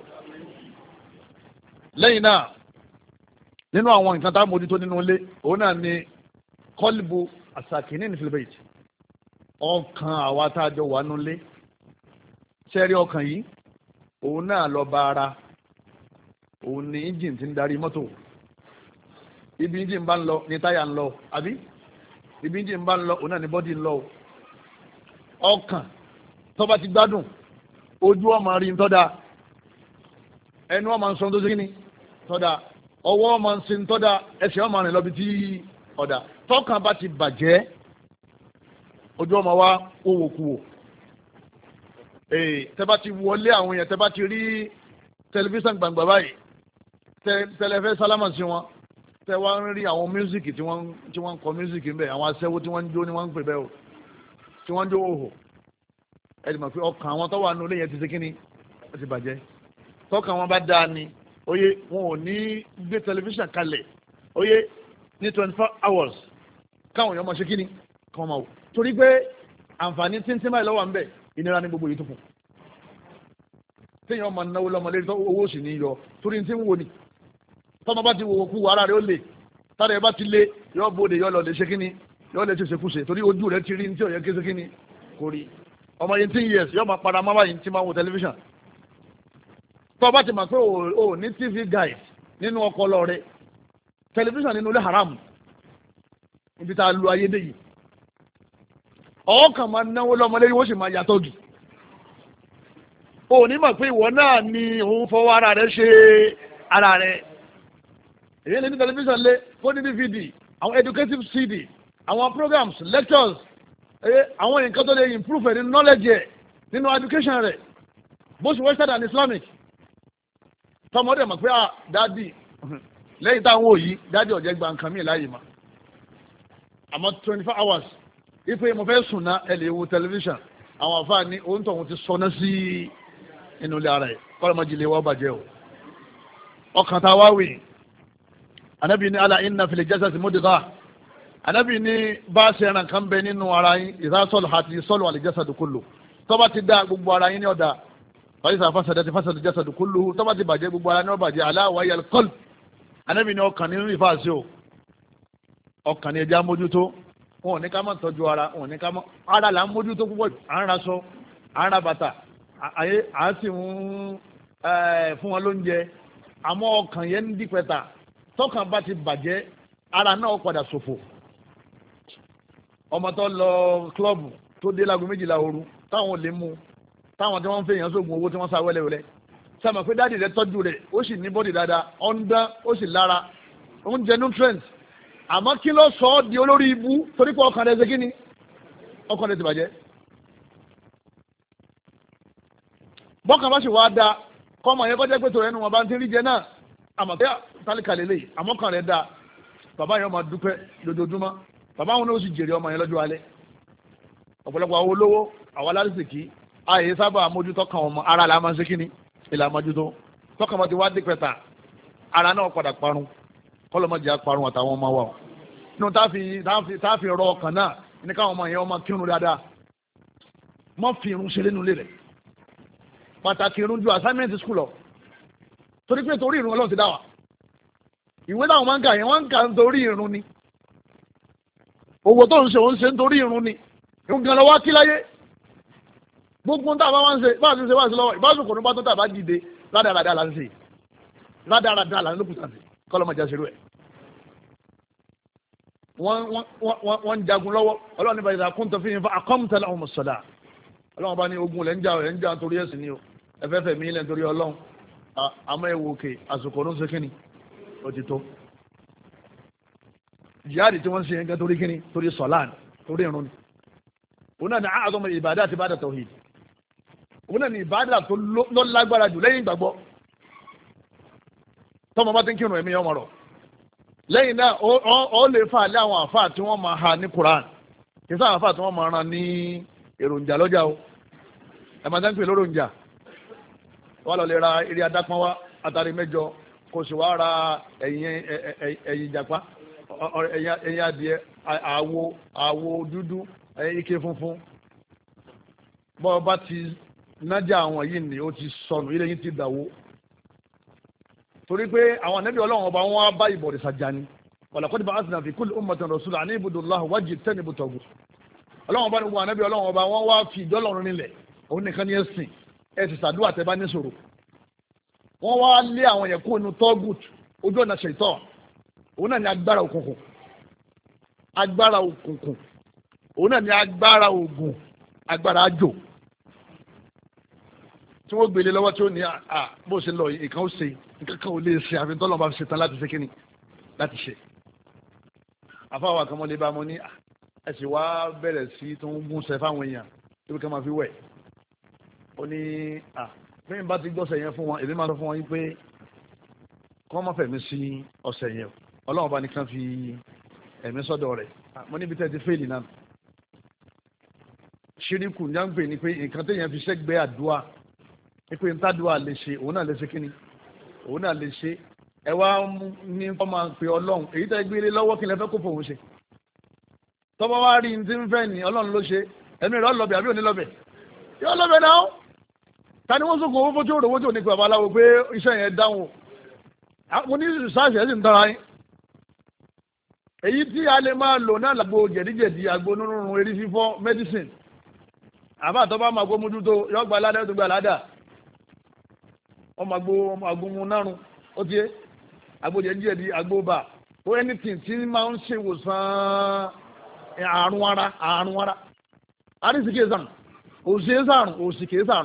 lẹ́yìn náà nínú àwọn nǹkan tá a mójútó nínú ilé òun náà ní kọ́líbù àsàkíní ní filibéètì ọkàn àwa tá a jọ wà nulẹ̀ sẹ́rí ọkàn yìí òun náà lọ bá ara òun ní engine tí ń darí mọ́tò ibi engine bá ń lọ ní táyà ń lọ àbí ibi engine bá ń lọ òun náà ní bọ́dì ń lọ ọkàn tó bá ti gbádùn ojú ọmọ rí ntọ́da ẹnu ọmọ nsọ tó ṣe kíni tọ́da ọwọ́ ọmọ nsọ ntọ́da ẹsẹ̀ ọmọ rìn lọ́bi tí ọ̀dà tọ́kàn bá ti bàjẹ́ ojú ọmọ wa owó kú wò ee tẹ́ bá ti wọlé àwọn èèyàn tẹ́ bá ti rí tẹlifíṣàn gbàngbà báyìí tẹ tẹlifẹ sálámà sí wọn tẹ́ wá ń rí àwọn mísíkì tí wọ́n tí wọ́n ń kọ mísíkì ńbẹ àwọn aṣẹ́wó tí wọ́n ń jó ni wọ́n ń pè bẹ́ẹ̀ o tí wọ́n ń jó òhò ẹ̀dì mọ̀ pé ọkàn àwọn tó wà nínú ilé yẹn ti ṣe kíni ó ti bàjẹ́ tọ́kàn wọn bá dáa ni oyè wọn ò ní gbé tẹlifíṣàn kalẹ̀ oyè ní twenty four hours káwọn èèyàn máa ṣe kíni káwọn máa wò torí pé àǹfààní tíntín báyìí lọ́wọ́ à ń bẹ̀ ìnira ní gbogbo yìí tó kù téèyàn máa náwó lọ́mọ lérí owó sì ní yọ torí tí ń wo ni tọ́mọ bá ti wò kú ara rẹ̀ ó lè tára ẹ̀ bá ti lé yọ bóde yọ lọ lè ṣe kíni yọ lè ṣe ṣekúṣe torí ojú rẹ̀ ti rí ní tí ò yẹ kí ṣe kíni kò rí ọmọ eighteen years yọ máa padà máa báyìí tí máa wo tẹlifíṣàn tọ́ bá ti mọ̀ pé o ní tv guide nínú ọpọlọ rẹ̀ tẹlifíṣàn nínú ilé haram ibi tá a lu ayédè yìí ọ̀ọ́kàn máa náwó lọ́mọ lérí wọ́n sì máa yàtọ̀ gì o ní mọ̀ pé ìwọ náà ni òun fọwọ́ ara rẹ̀ ṣe ara rẹ̀ èyí lè ní tẹlifíṣàn lé kó ní dvd àwọn educative cd àwọn programs lectures àwọn nǹkan tó lè improve ní knowledge ẹ̀ nínú education rẹ̀ both western and islamic tọmọdé mọ̀ pé ah dádì lẹ́yìn táwọn òyì dádì ọ̀jẹ̀ gba nǹkan mi láàyè mà àmọ́ twenty four hours ife mo fẹ́ sùn náà ẹ lè wo tẹlifíṣàn àwọn àfáà ní ohun tó ń ti sọ náà sí inú ilé ara ẹ̀ kọ́lọ́ mọ́jì lè wá bàjẹ́ o ọkàn tá a wá wì anabi ní ala inna fil jasadi mudghah anabi ní bá a ṣe ẹran kan bẹ nínú ara yín idha salahat salaha al jasadu kullu tó bá ti dá gbogbo ara yín ní ọ̀dà fàyíṣà fasadati fasada jasadu kullu tó bá ti bàjẹ́ gbogbo ara ní ó bàjẹ́ ala wa hiya al qalb anabi ní ọkàn nínú ìfàṣẹ o ọkàn ní ẹja mójútó wọn ò ní ká má tọ́jú ara wọn ò ní ká má ara là ń mójútó púpọ̀ à ń raṣọ à ń ra bàtà àyè à ń sì ń fún wọn lóúnjẹ àmọ́ ọkàn yẹn ń dípẹ́ta tọkàn bá ti bàjẹ́ ara náà padà ṣòfò ọmọ tó lọ kílọ̀bù tó dé láago méjìlá ooru táwọn ò lè mú táwọn tí wọ́n ń fẹ́ èèyàn sóògùn owó tí wọ́n sá wẹ́lẹ́wẹ́lẹ́ sábà pé dáàdì rẹ tọ́jú rẹ̀ ó sì ní bọ́dì dáadáa ó ń dán ó sì lára ó ń jẹ nutrients àmọ́ kí ló sọ ọ́ di olórí ibú torí pé ọkàn rẹ̀ ṣe kí ni ọkàn rẹ̀ ti bàjẹ́ bọ́kàn bá sì wá da kọ́mọ yẹn kọjá pé tòun ẹnu wọn bá ń tí rí jẹ náà àmọ́ pé tálíkà lélẹ̀ àmọ́ kàn rẹ̀ da bàbá yẹn máa dúpẹ́ lójoojúmọ́ bàbá wọn náà sì jèrè ọmọ yẹn lọ́jọ́ alẹ́ ọ̀pọ̀lọpọ̀ àwọn olówó àwọn alárìsìkí ààyè sábà mójútó kan ọmọ ara là máa ń ṣe kí ni ìlà mójútó tọkàn máa ti wá dé pẹ̀tà ara náà padà parun kọlọmọdé àparun àtàwọn ọmọ wa nínú táàfi rọ ọkàn náà ní káwọn ọmọ yẹn ọmọ kírun dáadáa mọ́ fi irun ṣe lẹ́nu ilé rẹ̀ pàtàkì irun ju assignment school lọ torí pé torí irun ọlọ́run ti dá wa ìwé táwọn máa ń kà yẹn wọ́n ń kà nítorí irun ni owó tó ń ṣe òun ṣe nítorí irun ni irun gan lọ́wọ́ kí láyé gbogbo tá a bá wá ń ṣe bá a ti ṣe wá sí lọ́wọ́ ìbáṣepọ̀ ní bá tó tàbá dìde ládàradà là ń ṣe ládàradà là ń lókùtà sí kọ́lọ́mọjà ṣerú ẹ̀ wọ́n ń jagun lọ́wọ́ ọlọ́run ní bàyìí àkúntà fi hàn fún akọ́mùtà lahum as-salah ọlọ́run bá ní ogun lẹ́ ń jà ẹ̀ ń jà torí ẹ̀sìn ni o ẹ̀fẹ́fẹ́ mi lẹ́ nítorí ọlọ́run àmọ́ ẹ̀wò òkè àsìkò ló ń ṣe kíni ó ti tó jihadi tí wọ́n ń ṣe yẹn gan torí kíni torí sọ̀láàn torí ìrun ni òun náà ní a'zamu ìbàdà àti ìbàdà tawhid òun náà ní ìbàdà tó lọ lágbára jù lẹ́yìn ìgbàgbọ́ tọ́mọ bá ti ń kírun ẹ̀mí ọmọ rọ̀ lẹ́yìn náà ó lè fà lé àwọn àfáà tí wọ́n máa ha ní Quran kì í sáà àfáà tí wọ́n máa ran ní èròjà lọ́jà o ẹ̀ máa dáńpé lóròjà wọ́n lọ lè ra eré adápọ́n wá àtàrí mẹ́jọ kò sì wá ra ẹ̀yìn ẹ̀yìn ìjàpá ẹ̀yìn adìẹ àwo àwo dúdú ike funfun bọ́ bá ti nájà àwọn yìí ni ó ti sọnù ilé yìí ti dàwó torí pé àwọn ànábì ọlọ́run ọba wọn á bá ìbọ̀rìṣà jà ni walaqad ba'athna fi kulli ummatin rasulan an i'budu Allaha wajtanibu at-taghut ọlọ́run ọba ní gbogbo ànábì ọlọ́run ọba wọn wá fi ìjọlọ́run nílẹ̀ òun nìkan ní ẹ̀sìn ẹ̀ sì sàdúrà tẹ́ bá ní sọ̀rọ̀ wọ́n wá lé àwọn yẹn kó inú tọ́gùt ojú ọ̀nà ṣètọ́ òun náà ní agbára òkùnkùn agbára òkùnkùn òun náà ní agbára ògùn agbára àjò tí wọ́n gbélé lọ́wọ́ tí ó ní à bó ṣe lọ ìkan ó ṣe nǹkan kan ò lè ṣe àfi tọ́lọ́ bá fi ṣetán láti ṣe kíni láti ṣe. àfáwọn àkànmọ́lé bá mo ní ẹ sì wá bẹ̀rẹ̀ sí tó ń gún ṣe fáwọn èèyàn ibi kan máa fi wẹ̀. ó ní à bẹ́ẹ̀ bá ti gbọ́sẹ̀ yẹn fún wọn èmi máa sọ fún wọn yín pé kí wọ́n má fẹ̀mí sí ọ̀sẹ̀ yẹn ọlọ́run bá nìkan fi ẹ̀mí sọ́dọ̀ rẹ̀ mo níbi tẹ́ ti fèèlì náà. ṣíríkù ní à ń pè ní pé nǹkan téèyàn fi ṣẹ́gbẹ́ àdúrà pé ntàdúrà lè ṣe òun náà lè ṣe kíni òun náà lè ṣe ẹ wá ní kọ́ máa pè ọlọ́run èyí tẹ́ gbélé lọ́wọ́ kí lẹ fẹ́ kó fòun ṣe tọ́wọ́ wá rí ní tí ń fẹ́ ní ọlọ́run ló ṣe ẹ̀mí rẹ̀ ọlọ́bẹ̀ àbí òní lọ́bẹ̀ yóò lọ́bẹ̀ náà ta ni wọ́n sọ̀kò owó tí ó rò owó tí ò ní pè babaláwo pé iṣẹ́ yẹn dáhùn mo ní sáàsì ẹ̀ sì ń tara yín èyí tí a lè máa lò náà làgbo jẹ̀díjẹ̀dí àgbo nínú erí fífọ́ medicine àbá àtọ́ bá máa gbó mójútó yọ gba aládàá tó gba aládàá wọ́n máa gbó agbóhun nárun ó tiẹ̀ àgbo jẹ̀díjẹ̀dí àgbo bá ó anything tí máa ń ṣe ìwòsàn àrùn ara àrùn ara àrísí kìí sàn òsì kìí sàn òsì kìí sàn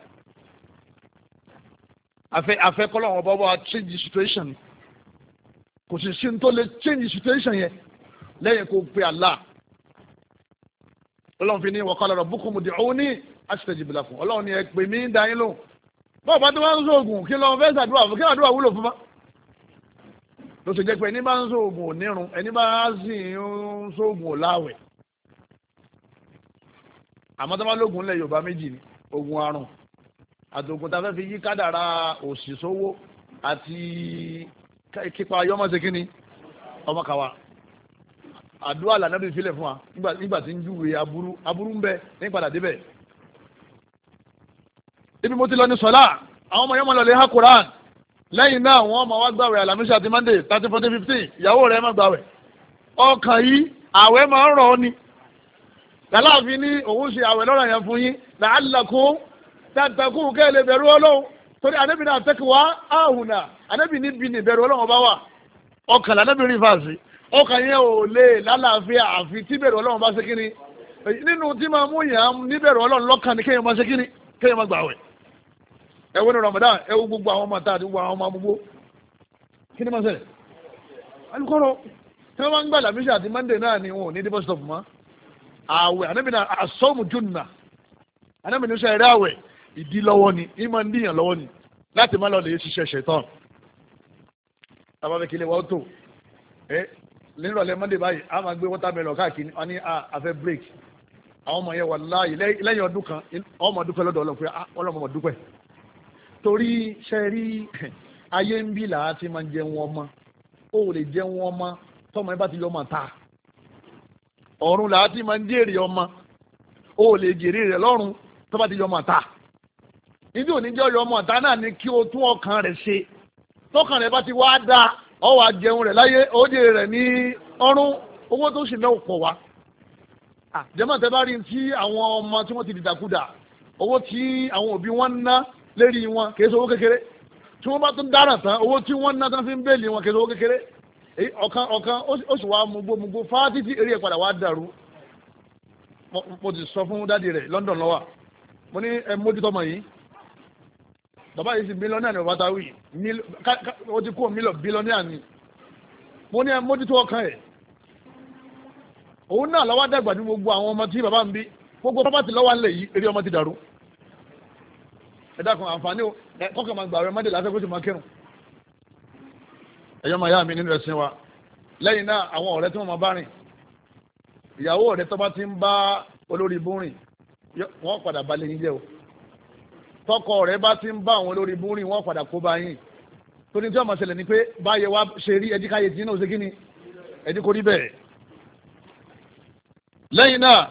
afẹ́ afẹ́ kọ́lọ́ wọn bọ́ bọ́ change situation kò sì sí tó lè change situation yẹn lẹ́yìn kó pe Allah ọlọ́run fi ní wa qala rabbukum ud'uni astajib lakum ọlọ́run ni ẹ pè mí dáyín lóhùn bọ́ọ̀ bá tó máa ń sóògùn kí lọ́wọ́ fẹ́ sàdúrà fún kí àdúrà wúlò fún bá ló ṣe jẹ́ pé ẹni bá ń sóògùn ò nírun ẹni bá sì ń sóògùn ò láwẹ̀ àmọ́ tó bá lóògùn lẹ̀ Yorùbá méjì ni oògùn àrùn àtògùn tá a fẹ́ fi yí kádàrá òṣì sówó àti kípa ayọ́mọ́sẹ̀ kínní ọmọ kàwá àdúrà lànàbí filẹ̀ fún wa nígbà tí ń júwe aburú aburú ń bẹ ní padà débẹ̀. ibi mo ti lọ ní sọlá àwọn ọmọ yẹn mọ lọlẹ ha Quran lẹ́yìn náà wọ́n máa wá gbàwẹ̀ alamisa àti Monday thirteen fourteen fifteen ìyàwó rẹ̀ máa gbàwẹ̀ ọkàn yìí àwẹ̀ máa ń rọ̀ ọ́ ni làlàáfin ní òun ṣe àwẹ̀ lọ́rọ̀ yẹn fún yín la'allakum tattaqun kẹ́lẹ́ bẹ̀rù Ọlọ́run torí anábì náà taqwa ahùnà anábì níbi ní bẹ̀rù Ọlọ́run bá wà ọkàn lànàbì rí fàásì ọkàn yẹn ò lè lálàáfíà àfi tí bẹ̀rù Ọlọ́run bá ṣe kíni nínú tí máa mú yàn níbẹ̀rù Ọlọ́run lọ́kàn ní kéèyàn máa ṣe kíni kéèyàn máa gbàwẹ̀ ẹ wo ní Ramadan ẹ wo gbogbo àwọn ọmọ tá àti gbogbo àwọn ọmọ gbogbo kí ni máa ṣẹlẹ̀ alukọ́rọ̀ tí wọ́n máa ń gbà làmísà àti Monday náà ni wọn ò ní débọ̀ stop mọ́ àwẹ̀ anábì náà asọ́mù júnà anábì ní sẹ́yìn rẹ̀ àwẹ̀ ìdí lọ́wọ́ ni ìmọ̀ ń díyàn lọ́wọ́ ni láti má lọ lè ṣiṣẹ́ ṣẹ̀tàn tábàbẹ̀ kí lè wọ́n tó ẹ nírọ̀lẹ́ Monday báyìí a máa gbé watermelon káàkiri wọn ní àfẹ́ break àwọn ọmọ yẹn wà láàyè lẹ́yìn ọdún kan ọmọ dúpẹ́ lọ́dọ̀ Ọlọ́run pé ọlọ́mọ dúpẹ́ torí ṣe rí ayé ń bí làá ti máa ń jẹun ọmọ ó lè jẹun ọmọ tọmọ yẹn bá ti yọ ọmọ ta ọ̀run làá ti máa ń jèrè ọmọ ó lè jèrè rẹ̀ lọ́run tó bá ti yọ ọmọ ta níbi òní jẹ́ ọyọ ọmọ ọ̀tá náà ni kí o tún ọkàn rẹ̀ ṣe tọkàn rẹ̀ bá ti wá dáa ọ wà jẹun rẹ̀ láyé òde rẹ̀ ní ọ̀run owó tó sì náà pọ̀ wá. jẹ́mọ̀ tẹ́ bá rí tí àwọn ọmọ tí wọ́n ti dìdàkudà owó tí àwọn òbí wọn ná lérí wọn kì í ṣe owó kékeré tí wọ́n bá tún dára tán owó tí wọ́n ná tán fi ń bẹ́ẹ̀lì wọn kì í ṣe owó kékeré ọ̀kan ọ̀kan ó sì wá mugbó mugbó fáátì tí eré ẹ̀ padà wá dàrú. mo ti sọ fún dádì rẹ̀ London lọ́wọ́ mo ní ẹ mójútó ọmọ yìí bàbá yìí sì mílíọ̀nù ní ọ̀bátá wì ó ti kó mílíọ̀nù bílíọ̀nù ní mo ní ẹ mójútó ọkàn ẹ̀ òun náà lọ́wọ́ dàgbà ní gbogbo àwọn ọmọ tí bàbá ń bí gbogbo bàbá ti lọ́wọ́ ńlẹ̀ yìí eré ọmọ ti dàrú ẹ dákun àǹfààní kọ́kàn máa gbà rẹ mọ́dé láfẹ́ kó sì máa kírun ẹ̀yọ́ máa yá mi nínú ẹ̀sìn wa lẹ́yìn náà àwọn ọ̀rẹ́ tí wọ́n máa bá rìn ìyàwó ọ̀rẹ́ tó bá ti ń bá olórí ibú rìn wọ́n padà balẹ̀ yín jẹ́ o tọkọ rẹ̀ bá ti ń bá àwọn olórí ibú rìn wọ́n padà kó bá yín tó ní tí wọ́n máa ṣẹlẹ̀ ni pé báyẹ̀ wá ṣe rí ẹjí káyé tí náà ṣe kí ni ẹjí kò rí bẹ́ẹ̀ lẹ́yìn náà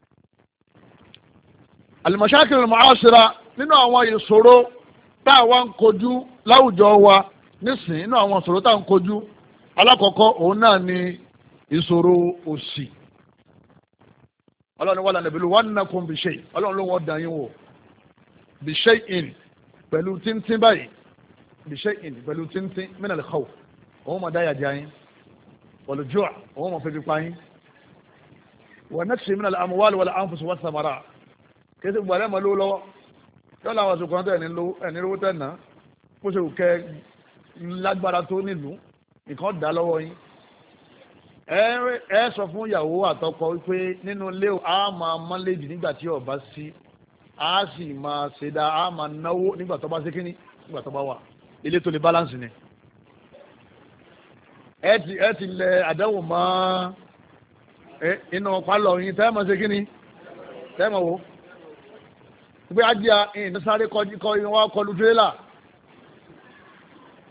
al-mashakil al-mu'asira nínú àwọn ìṣòro tá a wá ń kojú láwùjọ wa nísìn nínú àwọn ìṣòro tá a ń kojú alákọ̀ọ́kọ́ òun náà ni ìṣòro òṣì ọlọ́run wala nabluwannakum bi shay ọlọ́run ló wọ́n dàn yín wò bi shay'in pẹ̀lú tíntín báyìí bi shay'in pẹ̀lú tíntín min al-khawf òun mọ̀ dáyà jẹ́ yín wal ju' òun mọ̀ fẹ́ẹ́ fi pa yín wa naqsin min al-amwal wal anfus was thamarat kẹsì gbàlẹ́ mọ́ lówó lọ́wọ́ yọ làwọn àsùnkàn tó ẹni lówó tẹ̀ ná kó ṣe kẹ lágbára tó nílùú nǹkan dá lọ́wọ́ yín ẹ sọ fún ìyàwó àtọkọ wípé nínú ilé a máa mọ́lẹ́jì nígbà tí ó bá sí a sì máa ṣe dá a máa náwó nígbà tó bá ṣe kíní nígbà tó bá wà ilé tó lè balance ni ẹ ti ẹ ti lẹ àdánwò mọ́ inú pálọ̀ yín tẹ́ ẹ máa ṣe kíní tẹ́ ẹ máa wò pé ajá ìyìn sáré kọ́ wá kọlu tírélà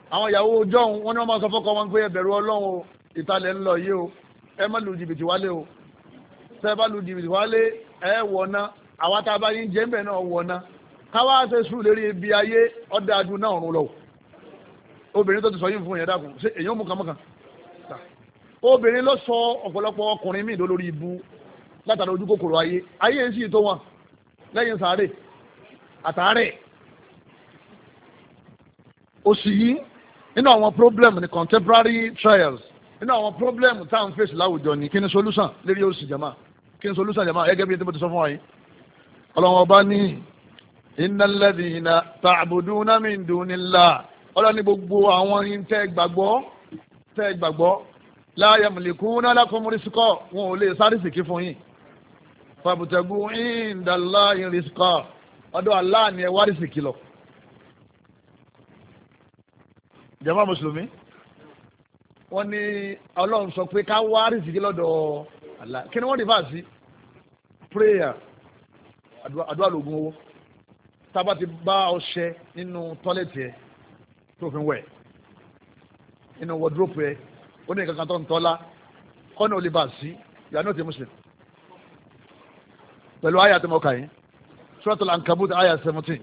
àwọn ìyàwó ọjọ́ wọn ni wọ́n máa sọ fọ́kọ wọn pé ẹ bẹ̀rù Ọlọ́run o ìtàlẹ̀ ń lọ yìí o ẹ má lu jìbìtì wálé o tẹ́ ẹ bá lu jìbìtì wálé ẹ wọ̀ná àwa tá a bá yín jẹ́ ń bẹ̀ náà wọ̀ná káwá ṣe sùúrù lérí ibi ayé ọ̀dà adu náà ọ̀run lọ obìnrin tó ti sọ yín fún yẹn dákun ṣe èyàn mú kàmọ́kàn obìnrin ló sọ ọ̀pọ̀lọpọ̀ ọkùnrin míì lórí ibu látara ojú kòkòrò ayé ayé ń sì tó wọn lẹ́yìn sàárè àtàárẹ̀ òsì yìí nínú àwọn problem ní contemporary trials nínú àwọn problem tá à ń fèsì láwùjọ ní kí ni solution lérí òsì jama kí ni solution jama gẹ́gẹ́ bí ẹni tí mo ti sọ fún wa yìí ọlọ́wọ́n ọba ní innal ladhina ta'buduna min dunillah ọlọ́ni gbogbo àwọn yìí tẹ́ gbàgbọ́ tẹ́ gbàgbọ́ la yamlikuna lakum rizqa wọn ò lè sáré sìkí fún yín fabtagu indallahi rizqa ọ̀dọ̀ Allah ni ẹ wárí sìkí lọ. jama mùsùlùmí wọ́n ní ọlọ́run sọ pé ká wárí sìkí lọ́dọ̀ Allah kí ni wọ́n rí fàásì prayer àdúrà lògùn owó tábà ti bá ọṣẹ nínú tọ́lẹ̀tì ẹ tó fi wẹ̀ nínú wọ́dúrópù ẹ ó ní kankan tó ń tọ́lá kọ́nà ò lè bá sí you are not a Muslim pẹ̀lú àyà tó mọ̀ kà yín Suratul Ankabut àyà seventeen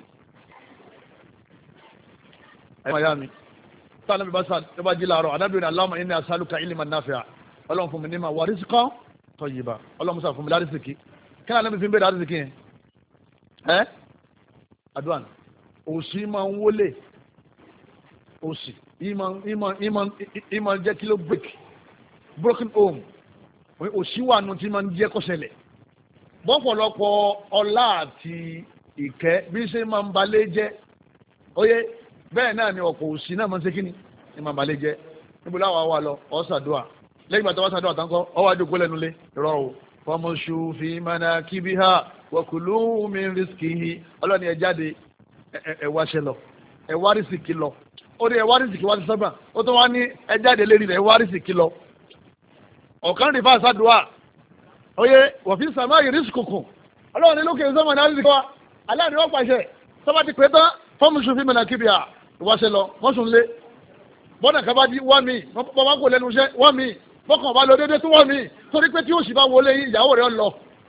ẹ̀yìn àyà mi tá a nàbí bá sá ẹ bá jí làárọ̀ anábìrin ní Allahumma inni as'aluka ilman nafi'a ọlọ́run fún mi ní ma wa rizqan tayyiba ọlọ́run sá fún mi lárísìkì kí ni ànábì fi ń bẹ̀rẹ̀ lárísìkì yẹn ẹ́ àdúrà òsì máa ń wọlé òsì ìmọ̀ ìmọ̀ ìmọ̀ ìmọ̀ jẹ́ kí ló break broken home òsì wà nù tí máa ń jẹ́ kọ́sẹ̀lẹ̀ bọ́pọ̀lọpọ̀ ọlá àti ìkẹ́ bí ṣe máa ń balẹ̀ jẹ́ oyè bẹ́ẹ̀ náà ni ọ̀pọ̀ òsì náà máa ń ṣe kíni ní máa ń balẹ̀ jẹ́ níbo láwa wà lọ ọ̀sàdúà lẹ́yìn ìgbà tó wá sàdúà tán kọ́ ọwọ́ àdókò lẹ́nu lé rọ o famushu fi manakibiha wa kulu min rizqihi ọlọ́ni ẹ jáde ẹ wáṣẹ lọ ẹ wá rìsìkì lọ ó ní ẹ wá rìsìkì wá ti sábà ó tún wá ní ẹ jáde lérí rẹ ẹ wá rìsìkì lọ ọ̀kan rìfà sàdúà oyè wọ̀fí sàmá yìí rizqukum ọlọ́run ní lókè sọ́mọ náà rìsìkì wa aláàdé wọ́n pàṣẹ sọ́mọ ti pè tán famushu fi manakibiha ìwáṣẹ lọ wọ́n sùn lé bọ́dà kaba di wá mi bọ́dà kò lẹ́nu iṣẹ́ wá mi bọ́kàn bá lọ déédéé tó wá mi torí pé tí ó sì bá wọlé yín ìyàwó rẹ̀ lọ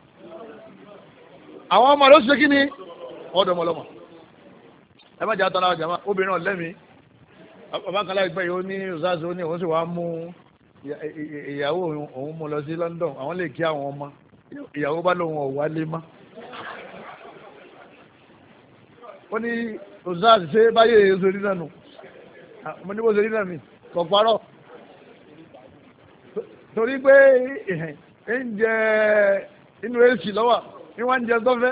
àwọn ọmọ rẹ̀ ó ṣe kí ni ọ̀dọ̀ ọmọlọ́mọ ẹ má jẹ́ àtàlà àjàmá obìnrin náà lẹ́mìí bàbá kan láìpẹ́ yìí ó ní ọ̀sáàsì ó ní òun sì wá mú ìyàwó òun mú lọ sí London àwọn lè kí àwọn ọmọ ìyàwó bá lóun ọ̀ wálé mọ́ ó ní ọ̀sáàsì ṣé báyé èso rí náà nù mo ní bó ṣe rí náà mi kò parọ́ torí pé ń jẹ inú èsì lọ́wọ́ ní wọ́n ń jẹ sọ́fẹ́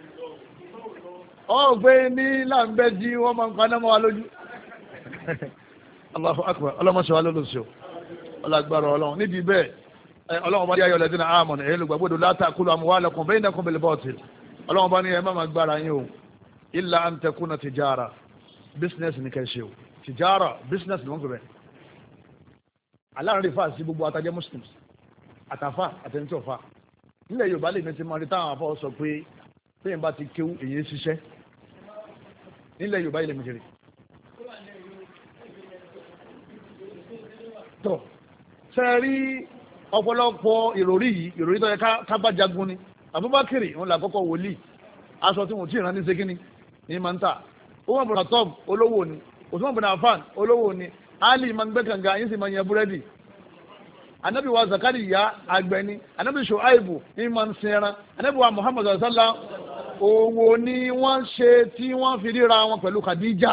ọ̀ gbé ní láǹbẹ́ jí wọ́n máa ń paná mọ́ wa lójú Allahu akbar ọlọ́mọṣẹ́ wa lọ́lọ́sọ ọlọ́gbàrọ̀ ọlọ́run nídìí bẹ́ẹ̀ ọlọ́run bá ní ayọ̀ lẹ́dínà àmọ̀nà èyí ló gbàgbọ́dọ̀ la ta'kulu amwalakum bainakum bil batil ọlọ́run bá ní ẹ má máa gbára yín o illa an takuna tijara business ní kẹ́ ṣe o tijara business ní wọ́n gbẹ bẹ́ẹ̀ aláàrin fa sí gbogbo atajẹ́ muslims àtàfà àtẹnitọ́fà nílẹ̀ yorùbá lè mẹ́tí máa rí táwọn afọ́ sọ pé bẹ́ẹ̀ bá ti kéwú èyí ṣiṣẹ́ nílẹ̀ yorùbá ilẹ̀ mẹ́tẹ̀rẹ̀ tọ́ sẹ́rí ọ̀pọ̀lọpọ̀ ìròrí yìí ìròrí tó yẹ ká bá jagun ni Abubakar òun là kọ́kọ́ wòlíì aṣọ tí wọ́n ti rán ní sekini ní máa ń tà Umar bin Khattab olówó ni Usman bin Affan olówó ni Ali máa ń gbé kànga yín sì máa ń yẹ búrẹ́dì anabi wa Zakariya agbẹni anabi Shuaibu ní máa ń sin ẹran anabi wa Muhammadu sallam owó ni wọ́n ṣe tí wọ́n fi ríra wọn pẹ̀lú Khadija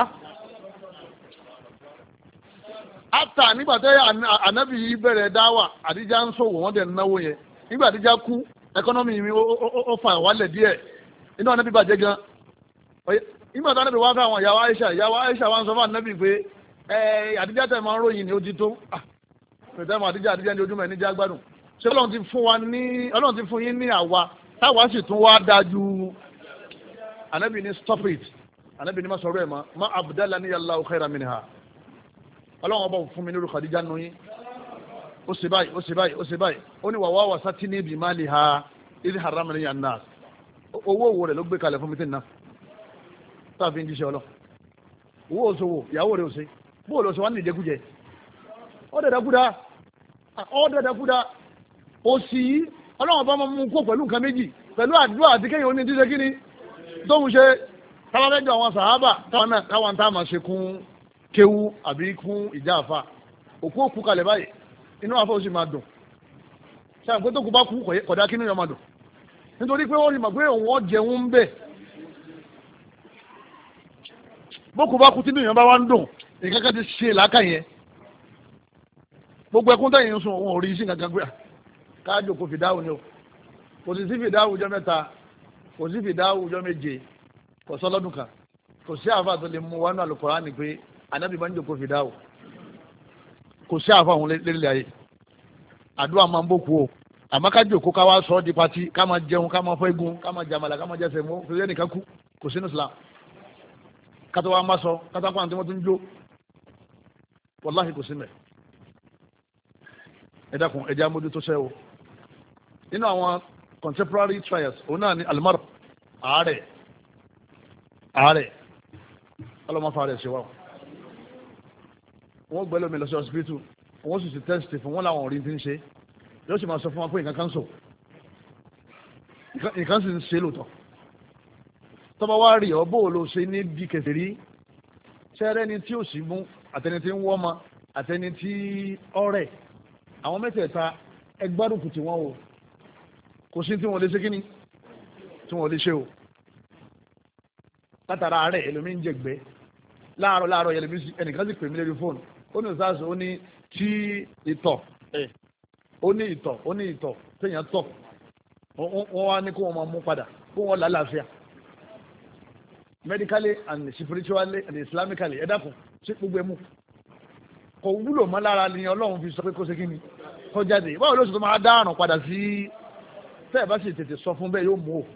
ata nígbà tẹ́ anabi yìí bẹ̀rẹ̀ dáwà Khadija ń sọ̀wọ́ wọ́n dẹ̀ náwó yẹn nígbà Khadija kú ẹkọ́nọ́mì mi ó fà wálẹ̀ díẹ̀ inú anabi bàjẹ́ gan nígbà tí anabi wá fẹ́ àwọn ìyàwó Aisha ìyàwó Aisha wa ń sọ fún anabi pé ẹ àdíjà tẹ̀ máa ń ròyìn ní ojú tó pẹ̀tẹ́ àdíjà àdíjà ní ojúmọ̀ ní jẹ́ gbádùn ṣé ọlọ́run ti fún wa ní ọlọ́run ti fún yín ní àwa táwa sì tún wá dájú anabi ní stop it anabi ní má sọ̀rọ̀ ẹ̀ mọ́ má abdalani Allahu khairan minha ọlọ́run ọba fún mi ní orúkọ àdíjà nù yín ó ṣe báyìí ó ṣe báyìí ó ṣe báyìí ó ní wàwá wà sátí ní ibi máa lè ha ìdí haram ní yàn náà owó òwò rẹ̀ ló gbé kalẹ̀ fún mi tí ń ná táàfin jíṣẹ́ ọlọ́ owó òṣòwò ìyàwó rẹ̀ ò ṣe bóòlù ọ̀sẹ̀ wà ní ìjẹkújẹ ó dẹ̀dẹ̀kúdà ó dẹ̀dẹ̀kúdà ó sì ọlọ́run bá máa mú kó pẹ̀lú nǹkan méjì pẹ̀lú àdúrà àti kéèyàn ó ní díṣe kíni tóun ṣe táwọn mẹ́jọ àwọn sàhábà táwọn náà táwọn táwọn máa ṣe kún kéwú àbí kún ìjà àfa òkú òkú kalẹ̀ báyìí inú àfa ó sì máa dùn sáà pé tó kú bá kú kọ̀dá kínú yọ máa dùn nítorí pé ó rí mọ̀ pé òun ó jẹun ń bẹ̀ bókù bá kú tí nìyẹn bá wá ń dùn nǹkan kan ti ṣe làákà yẹn gbogbo ẹkún tẹ̀yìn ń sun òun ò rí sí nǹkan gbé káàjò kò fìdáhù ni o kò sì sí fìdáhù ọjọ́ mẹ́ta kò sí fìdáhù ọjọ́ méje kò sọ lọ́dún kan kò sí àáfà tó lè mú wánú Al-Kùránì pé anábì máa ń jòkó fìdáhù kò sí àáfà òun lérílẹ̀ ayé àdúrà máa ń bókù o àmọ́ ká jòkó ká wá sọ ọ́ di pati ká máa jẹun ká máa fọ́ egun ká máa jàmàlà ká máa jẹsẹ̀ mú fi ẹnìkan kú kò sínú Islam kátó wa má sọ kátó wa pàǹtí wọn tún jó wàláhì kò sí mẹ́ ẹ dákun ẹ jẹ́ amójútó sẹ́ o nínú àwọn contemporary trials òun náà ni alimar àárẹ̀ àárẹ̀ ọlọ́mọfà rẹ̀ ṣe wá wọ́n gbẹ́ lómi lọ sí hospital wọ́n sì ti test fún wọn làwọn ò rí ti ń ṣe yóò sì máa sọ fún wa pé nǹkan kan sọ nǹkan sì ń ṣe lóòótọ́ tọ́ba wá rí ọ bóòlù ṣe ní bí kẹfìrí sẹ́rẹ́ ni tí ò sí mú àtẹni tí ń wọ́ ma àtẹni tí ọ̀rẹ́ àwọn mẹ́tẹ̀ẹ̀ta ẹgbárùkù tí wọ́n o kò sí tí wọ́n lè ṣe kíní tí wọ́n lè ṣe o látara rẹ̀ ẹlòmíín jẹ̀gbẹ́ láàárọ̀ láàárọ̀ ẹnìkan sì pè mí lórí fóònù ó ní ìsáàsì ó ní tí ìtọ̀ ẹ̀ ó ní ìtọ̀ ó ní ìtọ̀ téèyàn tọ̀ wọ́n wá ní kó wọ́n máa mú padà kó wọ́n lálàáfíà medically and spiritually and islamically ẹ dákun sí gbogbo ẹmu kò wúlò mọ́ lára ni ọlọ́run fi sọ pé kó ṣe kí ni kó jáde báwo ló ṣe tó máa dá àrùn padà sí tẹ́ ẹ bá sì tètè sọ fún bẹ́ẹ̀ yóò mú o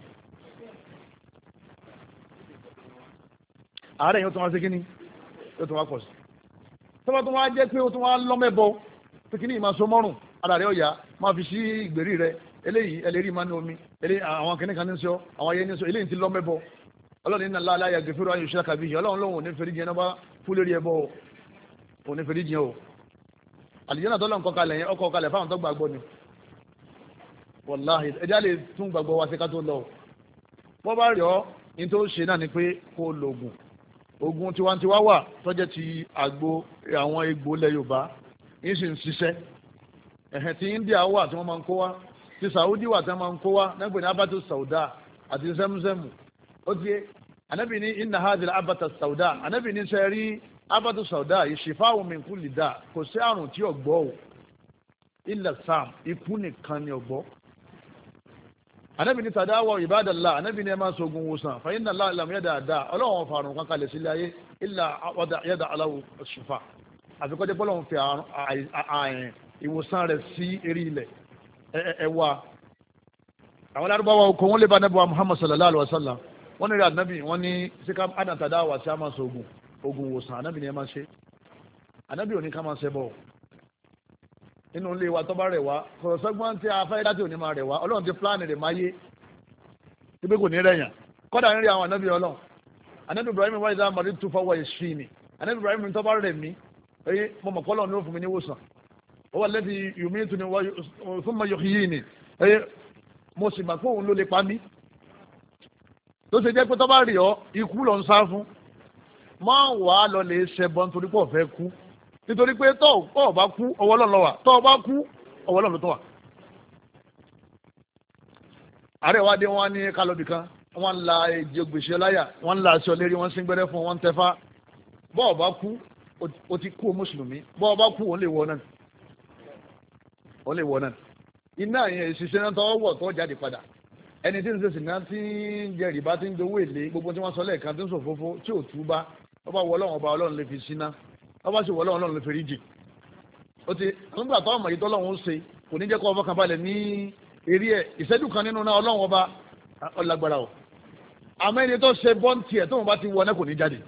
àárẹ̀ yóò tún wá ṣe kí ni yóò tún wá pọ̀ sí tọ́ba tó wá jẹ́ pé ó tún wá lọ́mẹ́bọ pé kí ni ìmọ̀ so mọ́rùn ara rẹ̀ ọ̀yà máa fi sí ìgbèrí rẹ̀ eléyìí ẹlẹ́rìí máa ní omi eléyìí àwọn kìnnìkan ní sọ àwọn ayé ní sọ eléyìí ti lọ́mẹ́bọ ọlọ́run ní aláàlá yà gẹ̀fẹ́rọ ayò ṣe kàbí ọlọ́run lóhùn ní fèrè jẹ́ náà bá kú lórí ẹbọ ò ní fèrè jẹ́ o àlìjẹ́nà tọ́lọ́ nǹkan kalẹ̀ yẹn ọkọ̀ kalẹ̀ fáwọn tó gbàgbọ́ ni wàláhì ẹjá lè tún gbàgbọ́ wa sí ká tó lọ wọ́n bá rí ọ ní tó ṣe náà ni pé kó lo oògùn oògùn tiwantiwa wà tọ́jẹ́ ti àgbo àwọn egbò ilẹ̀ Yorùbá yìí sì ń ṣiṣẹ́ ẹ̀hẹ̀ tí India wà tí wọ́n máa ń kó wá ti Saudi wà tí wọ́n máa ń kó wá nígbà ní abatu sauda àti zemzemu ó ti anabi ní inna hadhihi abata sauda anabi ní sẹ́rí abatu sauda yìí shifa'un min kulli da kò sí àrùn tí ọ̀gbọ́ o illa sam ikú nìkan ni ọ̀gbọ́ anabi ní tadawa ibadallah anabi ní ẹ máa sọ̀gùn wòsàn fa inna Allah lam yada da ọlọ́wọ́n fàrùn kan kalẹ̀ sílẹ̀ ayé illa yada aláwọ̀ shifa àfikọ́jẹ́ bọ́lọ̀ ń fi ààyè ìwòsàn rẹ̀ sí eré ilẹ̀ ẹ̀wà àwọn lárúbáwá okò wọn lè bá nẹ́bọ̀ Muhammad sallallahu alaihi wa sallam wọ́n ní rí ànábì wọ́n ní síká ánàtàdá wà sí àmà sọ̀gùn ogun wòsàn ànábì ni ẹ máa ṣe ànábì ò ní ká máa ṣe bọ̀ nínú ilé wa tó bá rẹ̀ wá kọ̀rọ̀ sọ́gbọ́n tí a fẹ́ láti òní máa rẹ̀ wá ọlọ́run ti pláàni rẹ̀ máa yé ibi kò ní rẹ̀yàn kọ́dà ń rí àwọn ànábì ọlọ́run ànábì Ibrahim wáyé dáa màrí tó fọwọ́ ìṣí ni ànábì Ibrahim tó bá rẹ̀ mí ẹyẹ mo mọ̀ kọ́lọ̀ ní ó fún mi ní wòsàn ó wà lẹ́bi yomi tún ni fún mi yọ yí ni ẹyẹ mo sì mà pé òun ló lè pa mí tó ṣe jẹ́ pé tó bá rí ọ ikú lọ ń sá fún máa wà á lọ lè ṣẹbọ nítorí pé ọ̀fẹ́ kú nítorí pé tó ọ̀ bá kú ọwọ́ Ọlọ́run ló wà tó o bá kú ọwọ́ Ọlọ́run tó wà. ààrẹ wa dé wọn ní kálọ̀bì kan wọn ń la èjì gbèsè láyà wọn ń la aṣọ lérí wọn ń sín gbẹ́rẹ́ fún wọn ń tẹ́fà bọ́ ọ bá kú o ti kú mùsùlùmí bọ́ ọ bá kú òun lè wọ náà òun lè wọ náà iná yẹn ìṣiṣẹ́ náà tọ́wọ́ wọ̀ tó jáde padà ẹni tí ń ṣe sìnà tí ń jẹ rìbá tí ń jowó èlé gbogbo tí wọ́n sọ lẹ́ẹ̀kan tí ń ṣòfófó tí ò tú bá ọba wọ Ọlọ́run ọba Ọlọ́run lè fi síná ọba sì wọ Ọlọ́run Ọlọ́run lè fi rí jì ó ti nígbà tó ọmọ yìí tó Ọlọ́run ń ṣe kò ní jẹ́ kó ọba kan balẹ̀ ní eré ẹ̀ ìṣẹ́jú kan nínú náà Ọlọ́run ọba ọlágbára o àmọ́ ẹni tó ṣe bọ́ǹtì ẹ̀ tó wọn bá ti wọ náà kò ní jáde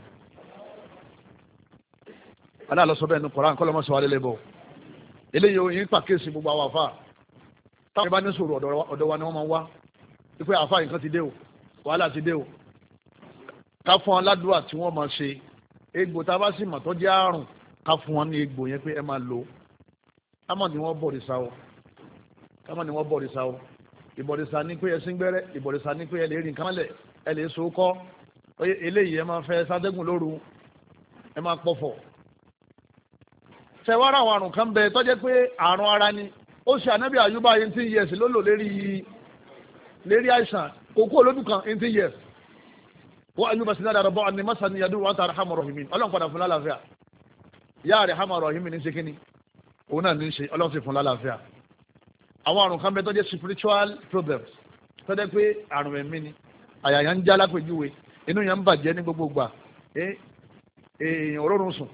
aláàlọ́ sọ bẹ́ẹ̀ ní Kùránì kọ́ lọ́mọ sọ wà lélẹ̀ bọ̀ eléyìí oyin pàkíyèsí gbogbo àwọn àfa táwọn ìbá ní sòrò ọ̀dọ̀ wa ni wọ́n máa wá wípé àfa nǹkan ti dé o wàhálà ti dé o ká fún wọn ládùúgbà tí wọ́n máa ṣe egbò tá a bá sì mọ̀ tó jẹ́ àrùn ká fún wọn ní egbò yẹn pé ẹ máa lò ó ká mọ̀ ní wọ́n bọ̀rìṣà o ká mọ̀ ní wọ́n bọ̀rìṣà o ìbọ̀rìṣà ní pé ẹṣin gbẹ́rẹ́ ìbọ̀rìṣà ní pé ẹ lè rìn nǹkan mọ́lẹ̀ ẹ lè so kọ́ eléyìí ẹ máa fẹ́ sádẹ́gùn lóru ẹ máa pọ̀fọ̀ tẹ̀wárà àwọn àrùn kan bẹ tó jẹ́ pé àrùn ara ni ó ṣe ànábì àyùbá eighteen years ló lò lérí lérí àìsàn kókó olódù kan eighteen years wọ́n àyùbá sí dáadáa bọ́ àni mọ́sán ni yàdúrà wọ́n ta arhamar rahimin ọlọ́run padà fún lálàáfíà yá arhamar rahimin ní ṣe kíni òun náà ní ṣe ọlọ́run sì fún lálàáfíà àwọn àrùn kan bẹ tó jẹ́ spiritual problems tó jẹ́ pé àrùn ẹ̀mí ni àyà yẹn ń já lápèjúwe inú yẹn ń bàjẹ́ ní gbogbo gbà èèyàn òrórùn sùn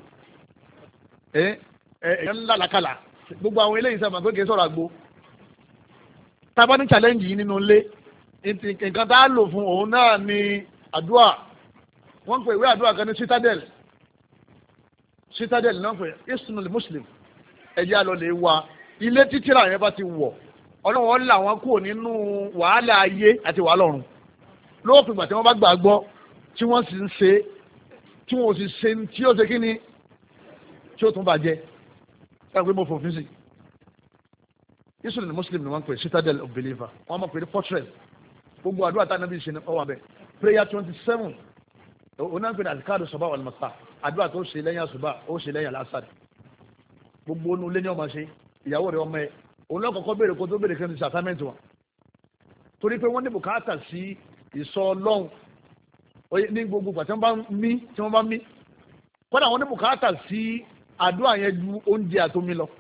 èèyàn ńlá làkàlà gbogbo àwọn eléyìí sábà pé kì í sọ̀rọ̀ àgbo tábà ní challenge yìí nínú ilé nǹkan tá a lò fún òun náà ni àdúrà wọ́n ń pè ìwé àdúrà kan ní citadel citadel náà pè isnul muslim ẹ̀jẹ̀ àlọ́ lè wa ilé títírà yẹn bá ti wọ̀ ọlọ́wọ́n là wọ́n kúrò nínú wàhálà ayé àti wàhálà ọ̀run lóòpin ìgbà tí wọ́n bá gbàgbọ́ tí wọ́n sì ń ṣe tí wọ́n sì ṣe tí ó ṣe kí ni tí ó tún bàjẹ́ ẹ pé mo fòfin sí islam ni muslim ni wọ́n ń pè citadel of believer wọ́n mọ̀ pé ní fortress gbogbo àdúrà tá a nàbí ṣe ní ọwọ́ abẹ prayer twenty seven onáà ń pè ní àdìkáàdù sọ̀bà wal masa àdúrà tó ṣe lẹ́yìn àṣùbà ó ṣe lẹ́yìn alásàdì gbogbo onú ilé ní ọmọ ṣe ìyàwó rẹ̀ ọmọ ẹ̀ òun náà kọ́kọ́ béèrè kó tó béèrè kí ni sàtámẹ́ǹtì wọn torí pé wọ́n ní bùkátà sí ìsọ ọlọ́run ní gbogbo ìgbà tí wọ́n bá mí tí wọ́n bá mí kọ́dà wọ́n ní bùkátà sí àdúrà yẹn ju oúnjẹ àtomi lọ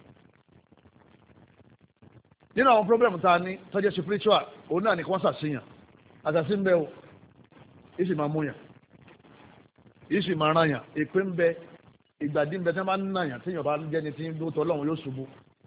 nínú àwọn problem tá a ní tọ́jú spiritual òun náà ní kí wọ́n ṣàṣeyàn àṣàṣì ń bẹ o yìí sì máa mú yàn yìí sì máa ràn yàn èpè ń bẹ ìgbàdí ń bẹ tí wọ́n bá ń nà yàn tí yàn bá jẹ́ni tí ń dó tọ́ lọ́hùn yóò ṣubú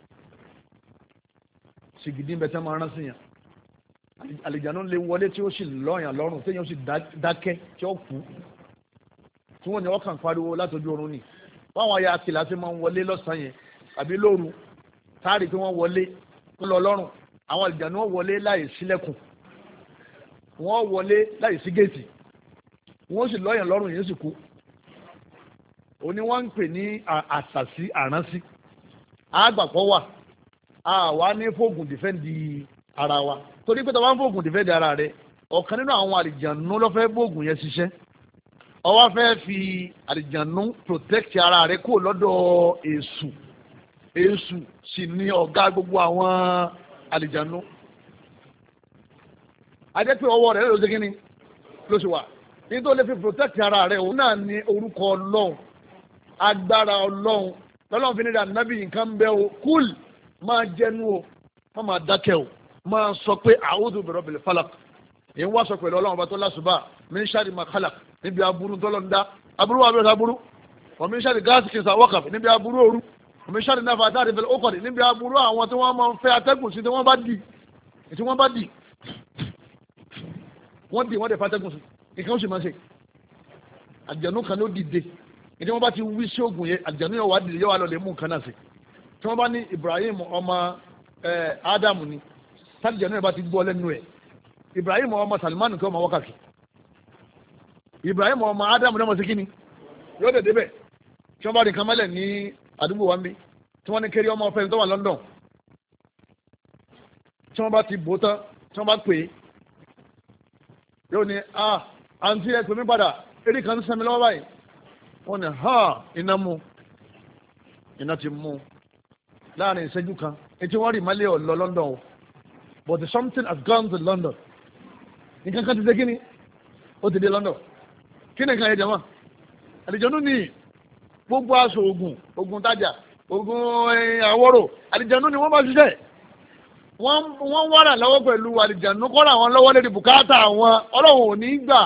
sìgìdí ń bẹ tí wọ́n máa rán sí yàn àlìjánu lè wọlé tí ó sì lọ́yàn lọ́rùn tí yàn sì dákẹ́ tí ó kú tí wọ́n ní wọ́n kàn pariwo látọjú oorun ni báwọn ayé akìlá ti máa ń wọlé lọ́sàn-án yẹn àbí lóru táàrí tí wọ́n wọlé ń lọ lọ́rùn àwọn àlìjánu wọ́n wọlé láì sílẹ̀kùn wọ́n wọlé láì sí géètì wọ́n sì lọ́yàn lọ́rùn yẹn sì kú òní wọ́n ń pè ní àṣàṣì àránsí àgbàpọ̀ wà àwa ní fóògùn dìfẹ́ǹdì ara wa torí pé tọ́wọ́n fóògùn dìfẹ́ǹdì ara rẹ ọ̀kan nínú àwọn àlìjánu ló fẹ́ bóògùn yẹn ṣiṣẹ́ ó wá fẹ́ fi àlìjánu protect ara rẹ kó lọ́dọ̀ èṣù èṣù sì ní ọ̀gá gbogbo àwọn àlìjánu ajẹ́ pé ọwọ́ rẹ̀ ló ṣe kíni ló ṣe wà nítorí lè fi protect ara rẹ̀ òun náà ní orúkọ ọlọ́run agbára ọlọ́run lọ́lọ́run fi ní ìdá nábì nǹkan bẹ́ o kúl máa jẹnu o má máa dákẹ́ o máa sọ pé a'udhu bi rabbil falaq yìí ń wá sọ pẹ̀lú ọlọ́run ọba tó lásùbà min sharri ma khalaq níbi aburú tó lọ́n dá aburú wà bẹ́ẹ̀ aburú wa min sharri ghasiqin idha waqab níbi aburú òru wa min sharri naffathati fil uqad níbi aburú àwọn tí wọ́n máa ń fẹ́ atẹ́gùn sí tí wọ́n bá dì tí wọ́n bá dì wọ́n dì wọ́n dẹ̀ fatẹ́gùn sí ìkan ó sì máa ṣe àjẹnú kan ló dìde ìdí wọ́n bá ti wí sí oògùn yẹn àjẹnú yóò wá dìde yóò wá lọ lè mú nǹkan náà sí tí wọ́n bá ní Ibrahim ọmọ Ádámù ni sálìjẹ̀nú yẹn bá ti gbọ́ lẹ́nu ẹ̀ Ibrahim ọmọ Salimani kí ọmọ wákàtí Ibrahim ọmọ Ádámù náà mọ̀ sí kíni yóò dẹ̀ débẹ̀ tí wọ́n bá rí nǹkan mọ́lẹ̀ ní àdúgbò wa ń bí tí wọ́n ní kéré ọmọ ọ̀fẹ́ tó wà London tí wọ́n bá ti bò tán tí wọ́n bá pè é yóò ní ah àǹtí ẹ pè mí padà eré kan ń sẹ́mi lọ́wọ́ báyìí wọ́n ní ha iná mú iná ti mú láàrin ìṣẹ́jú kan etí wọ́n rí ìmọ̀lẹ́ ọ̀ lọ London o but something has gone to London nǹkan kan ti dé kí ni ó ti dé London kí ni nǹkan yẹn jẹ́ wọ́n àlìjọ́nú ni gbogbo aṣọ oògùn oògùn tajà oògùn àwọ̀rò àlìjọ́nú ni wọ́n bá ṣiṣẹ́ wọ́n wára lọ́wọ́ pẹ̀lú àlìjànú kọ́ra àwọn lọ́wọ́ lédi bùkátà àwọn ọlọ́run ò ní gbà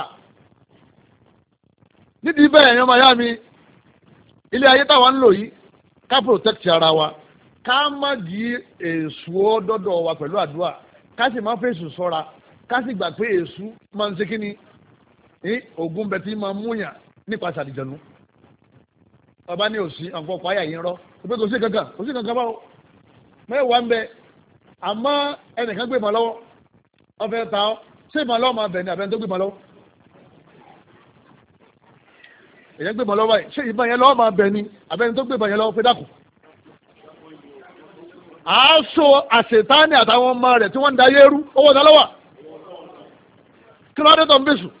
nídìí bẹ́ẹ̀ yan máa yá mi ilé ayé táwa ń lò yìí ká protect ara wa ká má di èṣù ọdọ́dọ̀ wa pẹ̀lú àdúrà ká sì má fèsù sọ́ra ká sì gbà pé èṣù máa ń ṣe kíni ní oògùn bẹ tí máa múyàn nípasẹ̀ àlìjànú ọba ní òsì àǹkọ́ ọkọ̀ ayà yín rọ́ ìpè kò sí kankan kò sí kankan báwo mẹ́wàá ń bẹ àmọ́ ẹnìkan gbé ìmọ̀ lọ́wọ́ ọfẹ́ ta ọ́ ṣé ìmọ̀ lọ́wọ́ máa bẹ̀ ní àbẹ́ni tó gbé ìmọ̀ lọ́wọ́ èyàn gbé ìbọn lọ́wọ́ báyìí ṣé ìbọn yẹn lọ́wọ́ máa bẹ̀ ni àbẹ́ni tó gbé ìbọn yẹn lọ́wọ́ pé dákun. àásọ àṣetánì àtàwọn ọmọ rẹ̀ tí wọ́n ń da yé rú owó ta lọ́wọ́ kí ló dé tó ń bẹ̀sù.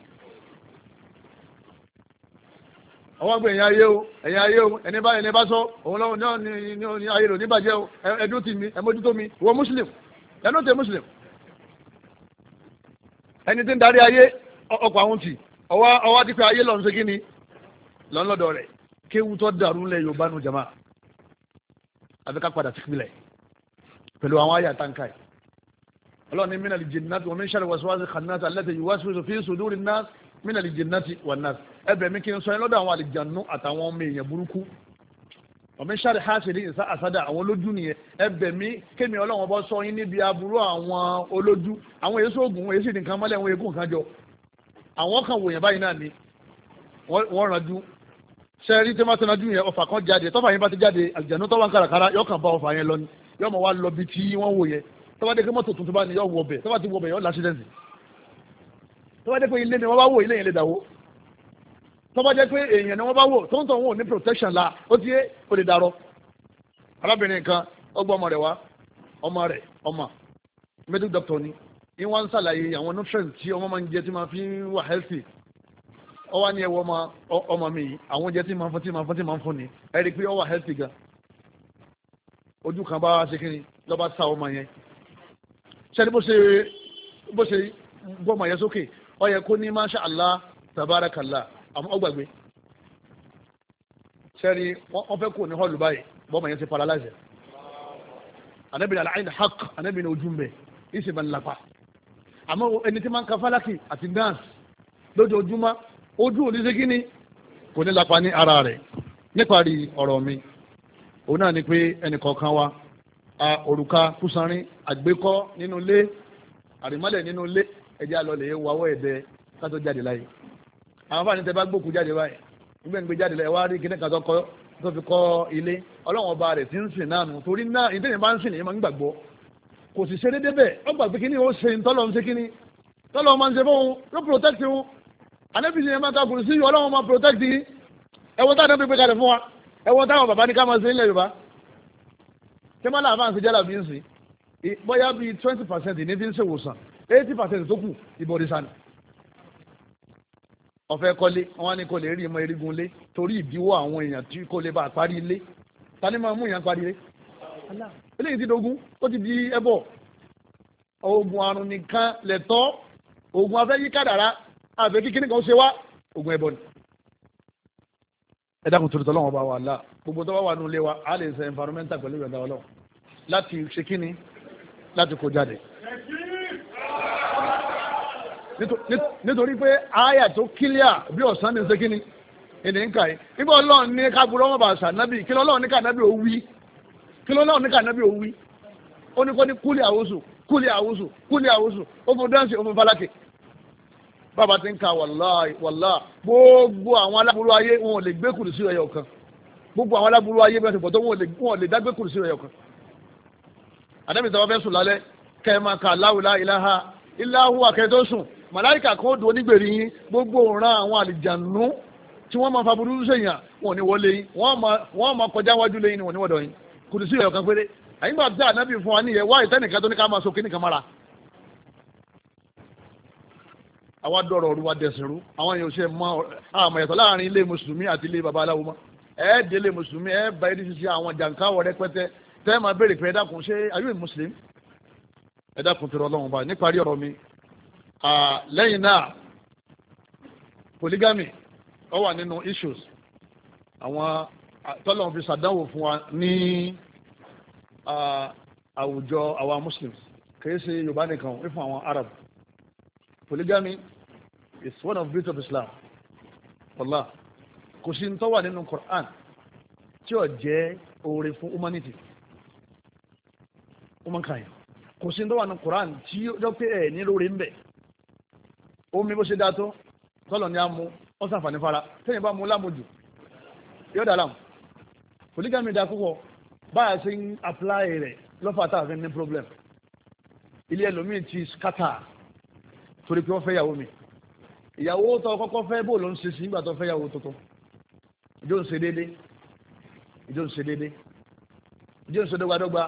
àwọn gbé ẹ̀yìn ayé o ẹ̀yìn ayé o ẹni bá ẹni bá sọ òun lọ́wọ́ náà ní ní ayé rò níbàjẹ́ o ẹdún tì mí ẹmójútó mi ìwọ muslim ẹnu tẹ muslim ẹni tí ń darí ayé ọkọ̀ àwọn tì ọwọ́ ọwọ́ ti pé ayé lọ́n ṣe kí ni lọ́n lọ́dọ̀ rẹ̀ kéwu tó dàrú lẹ̀ yorùbá nu jama àfi ká padà sípìlẹ̀ pẹ̀lú àwọn ayé àtànkà yìí ọlọ́run ní mina lil jinnati wa min sharri waswasi khannasi allati yuwaswisu fi suduri nnas mina lil jinnati wan nas ẹbẹ̀ mi kí n sọ yẹn lọ́dọ̀ àwọn àlìjànú àtàwọn ọmọ èèyàn burúkú wa min sharri hasidin ìsá àsádà àwọn olójú nìyẹn ẹbẹ̀ mi kémi ọlọ́run ọba sọ yín níbi aburú àwọn olójú àwọn èso oògùn èsì nìkan mọ́lẹ̀ àwọn eégún kan jọ àwọn kan wòyàn báyìí náà ni wọ́n rànjú sẹ́ẹ̀rí tí wọ́n ti rànjú yẹn ọfà kan jáde tọ́fà yẹn bá ti jáde àlìjànú tọ́wọ́ ń kàràkàrà yọ kàn bá ọfà yẹn lọ ni yọ mọ̀ wá lọ bí tí wọ́n wò yẹn tọ́wọ́ dé pé mọ́tò tuntun bá ní yọ wọ bẹ̀ tọ́wọ́ ti wọ bẹ̀ yọ lásìdẹ́ǹtì tọ́wọ́ dé pé ilé ni wọ́n bá wò ilé yẹn lè dàwó tọ́wọ́ dé pé èèyàn ni wọ́n bá wò tó ń tọ̀ wọn ò ní protection la ó ti yé ó lè darọ́ arábìnrin kan ó gbọ́ ọmọ rẹ̀ wá ọmọ rẹ̀ ọmọ medical doctor ni ìwọ́n ń ṣàlàyé àwọn nutrients tí ọmọ máa ń jẹ tí máa fi ń wà healthy ọ wá ní ẹwọ ọmọ mi àwọn oúnjẹ tí máa ń fún tí máa ń fún tí máa ń fún ni ẹ rí i pé ọ wà healthy gan ojú kan bá ṣe kíni lọ́ba sá ọmọ yẹn ṣẹ́ni bó ṣe bó ṣe gbọ́ ọmọ yẹn sókè ọ yẹ kó ní masha Allah tabarakallah àmọ́ ọgbàgbé ṣẹ́ni wọ́n fẹ́ kó ní hall báyìí bọ́ọ̀mọ yẹn ṣe paralyze anabi ala ayin haq anabi ní ojú mbẹ ìṣe bá ń lapa àmọ́ ẹni tí máa ń ka fálákì àti gáàsì lójoojúmọ́ ojú ò ní ṣe kíni kò ní lapa ní ara rẹ̀ níparí ọ̀rọ̀ mi òun náà ni pé ẹnì kọ̀ọ̀kan wa òrùka kúsanrín àgbékọ́ nínú ilé àrìmọ́lẹ̀ nínú ilé ẹjẹ́ àlọ́lẹ̀ wàwọ́ ẹ̀dẹ kátó jáde láyé àwọn fáwọn tẹ bá gbókù jáde báyìí nígbà gbé jáde láyé wá rí kíní kan tó fi kọ́ ilé ọlọ́wọ́n ọba rẹ̀ ti ń sìn náà nù torí náà ìdíyẹn bá ń sìn nìyẹn máa ń gbàgbọ́ kò sì ṣe déédéé bẹ́ẹ̀ ó gbà pé kíní ó ṣe tọ́lọ́ ń ṣe kíní tọ́lọ́ máa ń ṣe fóun yóò protect wọn anábì yẹn máa ka kùrù sí ọlọ́wọ́n máa protect yìí ẹ̀wọ̀n táwọn anábì gbé kalẹ̀ fún wa ẹ̀wọ̀n táwọn bàbá ní ká máa ṣe nílẹ̀ Yorùbá tẹ́mọ́lá àfáàǹsì jẹ́ làbí ń sìn bóyá bíi twenty percent ní fi ń ṣèwòsàn eighty percent tó kù ìbọ̀rìṣà ni ọ̀fẹ́ kọ́lé wọn ní kò lè rí ìmọ̀ erigun lé torí ìdíwọ́ àwọn èèyàn tí kò lè bá parí ilé ta ni máa mú èèyàn parí ilé eléyìí ti dogun ó ti di ẹbọ oògùn àrùn nìkan lẹ̀tọ́ oògùn afẹ́ yí kádàrá àfẹ́ kíkíní kan ṣe wá oògùn ẹbọ ni ẹ dákun torí tọ́lọ́wọ́n bá wà lá gbogbo tó bá wà nílé wa a lè ṣe environmental pẹ̀lú ìrọ̀dá ọlọ́run láti ṣe kíni láti kó jáde nítorí pé àyà tó kílíà bí ọ̀sán ní ṣe kíni ìní ń kà yìí nígbà ọlọ́run ní kábúrò ọmọ bàṣà nábì kí lọ́lọ́run ní ká nábì ó wí kí lọ́lọ́run ní ká nábì ó wí ó ní kó ní kúlì àwòsù kúlì àwòsù kúlì àwòsù ó fún dáǹsì ó fún falákì bàbá ti ń ka wàláì wàláì gbogbo àwọn aláburú ayé wọn ò lè gbé kùrù sí ẹyọ kan gbogbo àwọn aláburú ayé bẹ́ẹ̀ ti pọ̀ tó wọn ò lè dá gbé kùrù sí ẹyọ kan àdébìtì àwọn fẹ́ sùn lálẹ́ kẹ́ ẹ máa ka Allahu la ilaha illa huwa kẹ́ ẹ tó sùn màláìkà kan ó dùn onígbèrè yín gbogbo òǹran àwọn àlìjànú tí wọ́n máa fa burúkú sèyàn wọn ò ní wọlé yín wọ́n máa kọjá wájú lé yín ni wọ́n ní wọ́dọ̀ yín kùrù sí ẹyọ kan péré àyínbá tí ànábì fún wa níyẹn wá ìtẹ́nìkan tó ní ká máa so kíníkan mára àwa dọ̀rọ̀ ọ̀rùn wa dẹ̀sìnrú àwọn èèyàn ṣe mọ àmọ̀ ẹ̀tọ́ láàrin ilé mùsùlùmí àti ilé babaláwo mọ́ ẹ̀ dé ilé mùsùlùmí ẹ̀ bá ẹni ṣiṣẹ́ àwọn jàǹkáwọ̀ rẹpẹtẹ tẹ́ ẹ máa béèrè pé ẹ dákun ṣé are you a Muslim ẹ dákun tó rọ ọlọ́run bá níparí ọ̀rọ̀ mi lẹ́yìn náà polygamy ó wà nínú issues àwọn tọ́lọ́run fi ṣàdánwò fún wa ní àwùjọ àwa Muslims kì í ṣe Yorùbá nìkan wí fún àwọn Arab. Polygamy is one of the beauty of Islam. Allah kò sí tó wà nínú Quran tí ó jẹ́ oore fún humanity humankind kò sí tó wà nínú Quran tí ó pé ẹ̀ ní lóore ń bẹ̀ omi bó ṣe dá tó tọ́lọ̀ ní amú ó sàǹfààní fara tẹ́yìn bá mú lámójù yóò dá láàmú polygamy dá púpọ̀ báyà sí ń apply rẹ̀ lọ́fà táàfin ní problem ilé ẹlòmíì ti scatter torí pé wọ́n fẹ́ yàwó mi ìyàwó tó kọ́kọ́ fẹ́ bó ló ń ṣe sí nígbà tó fẹ́ yàwó tuntun ìjọ ń ṣe déédé ìjọ ń ṣe déédé ìjọ ń ṣe dọ́gbadọ́gba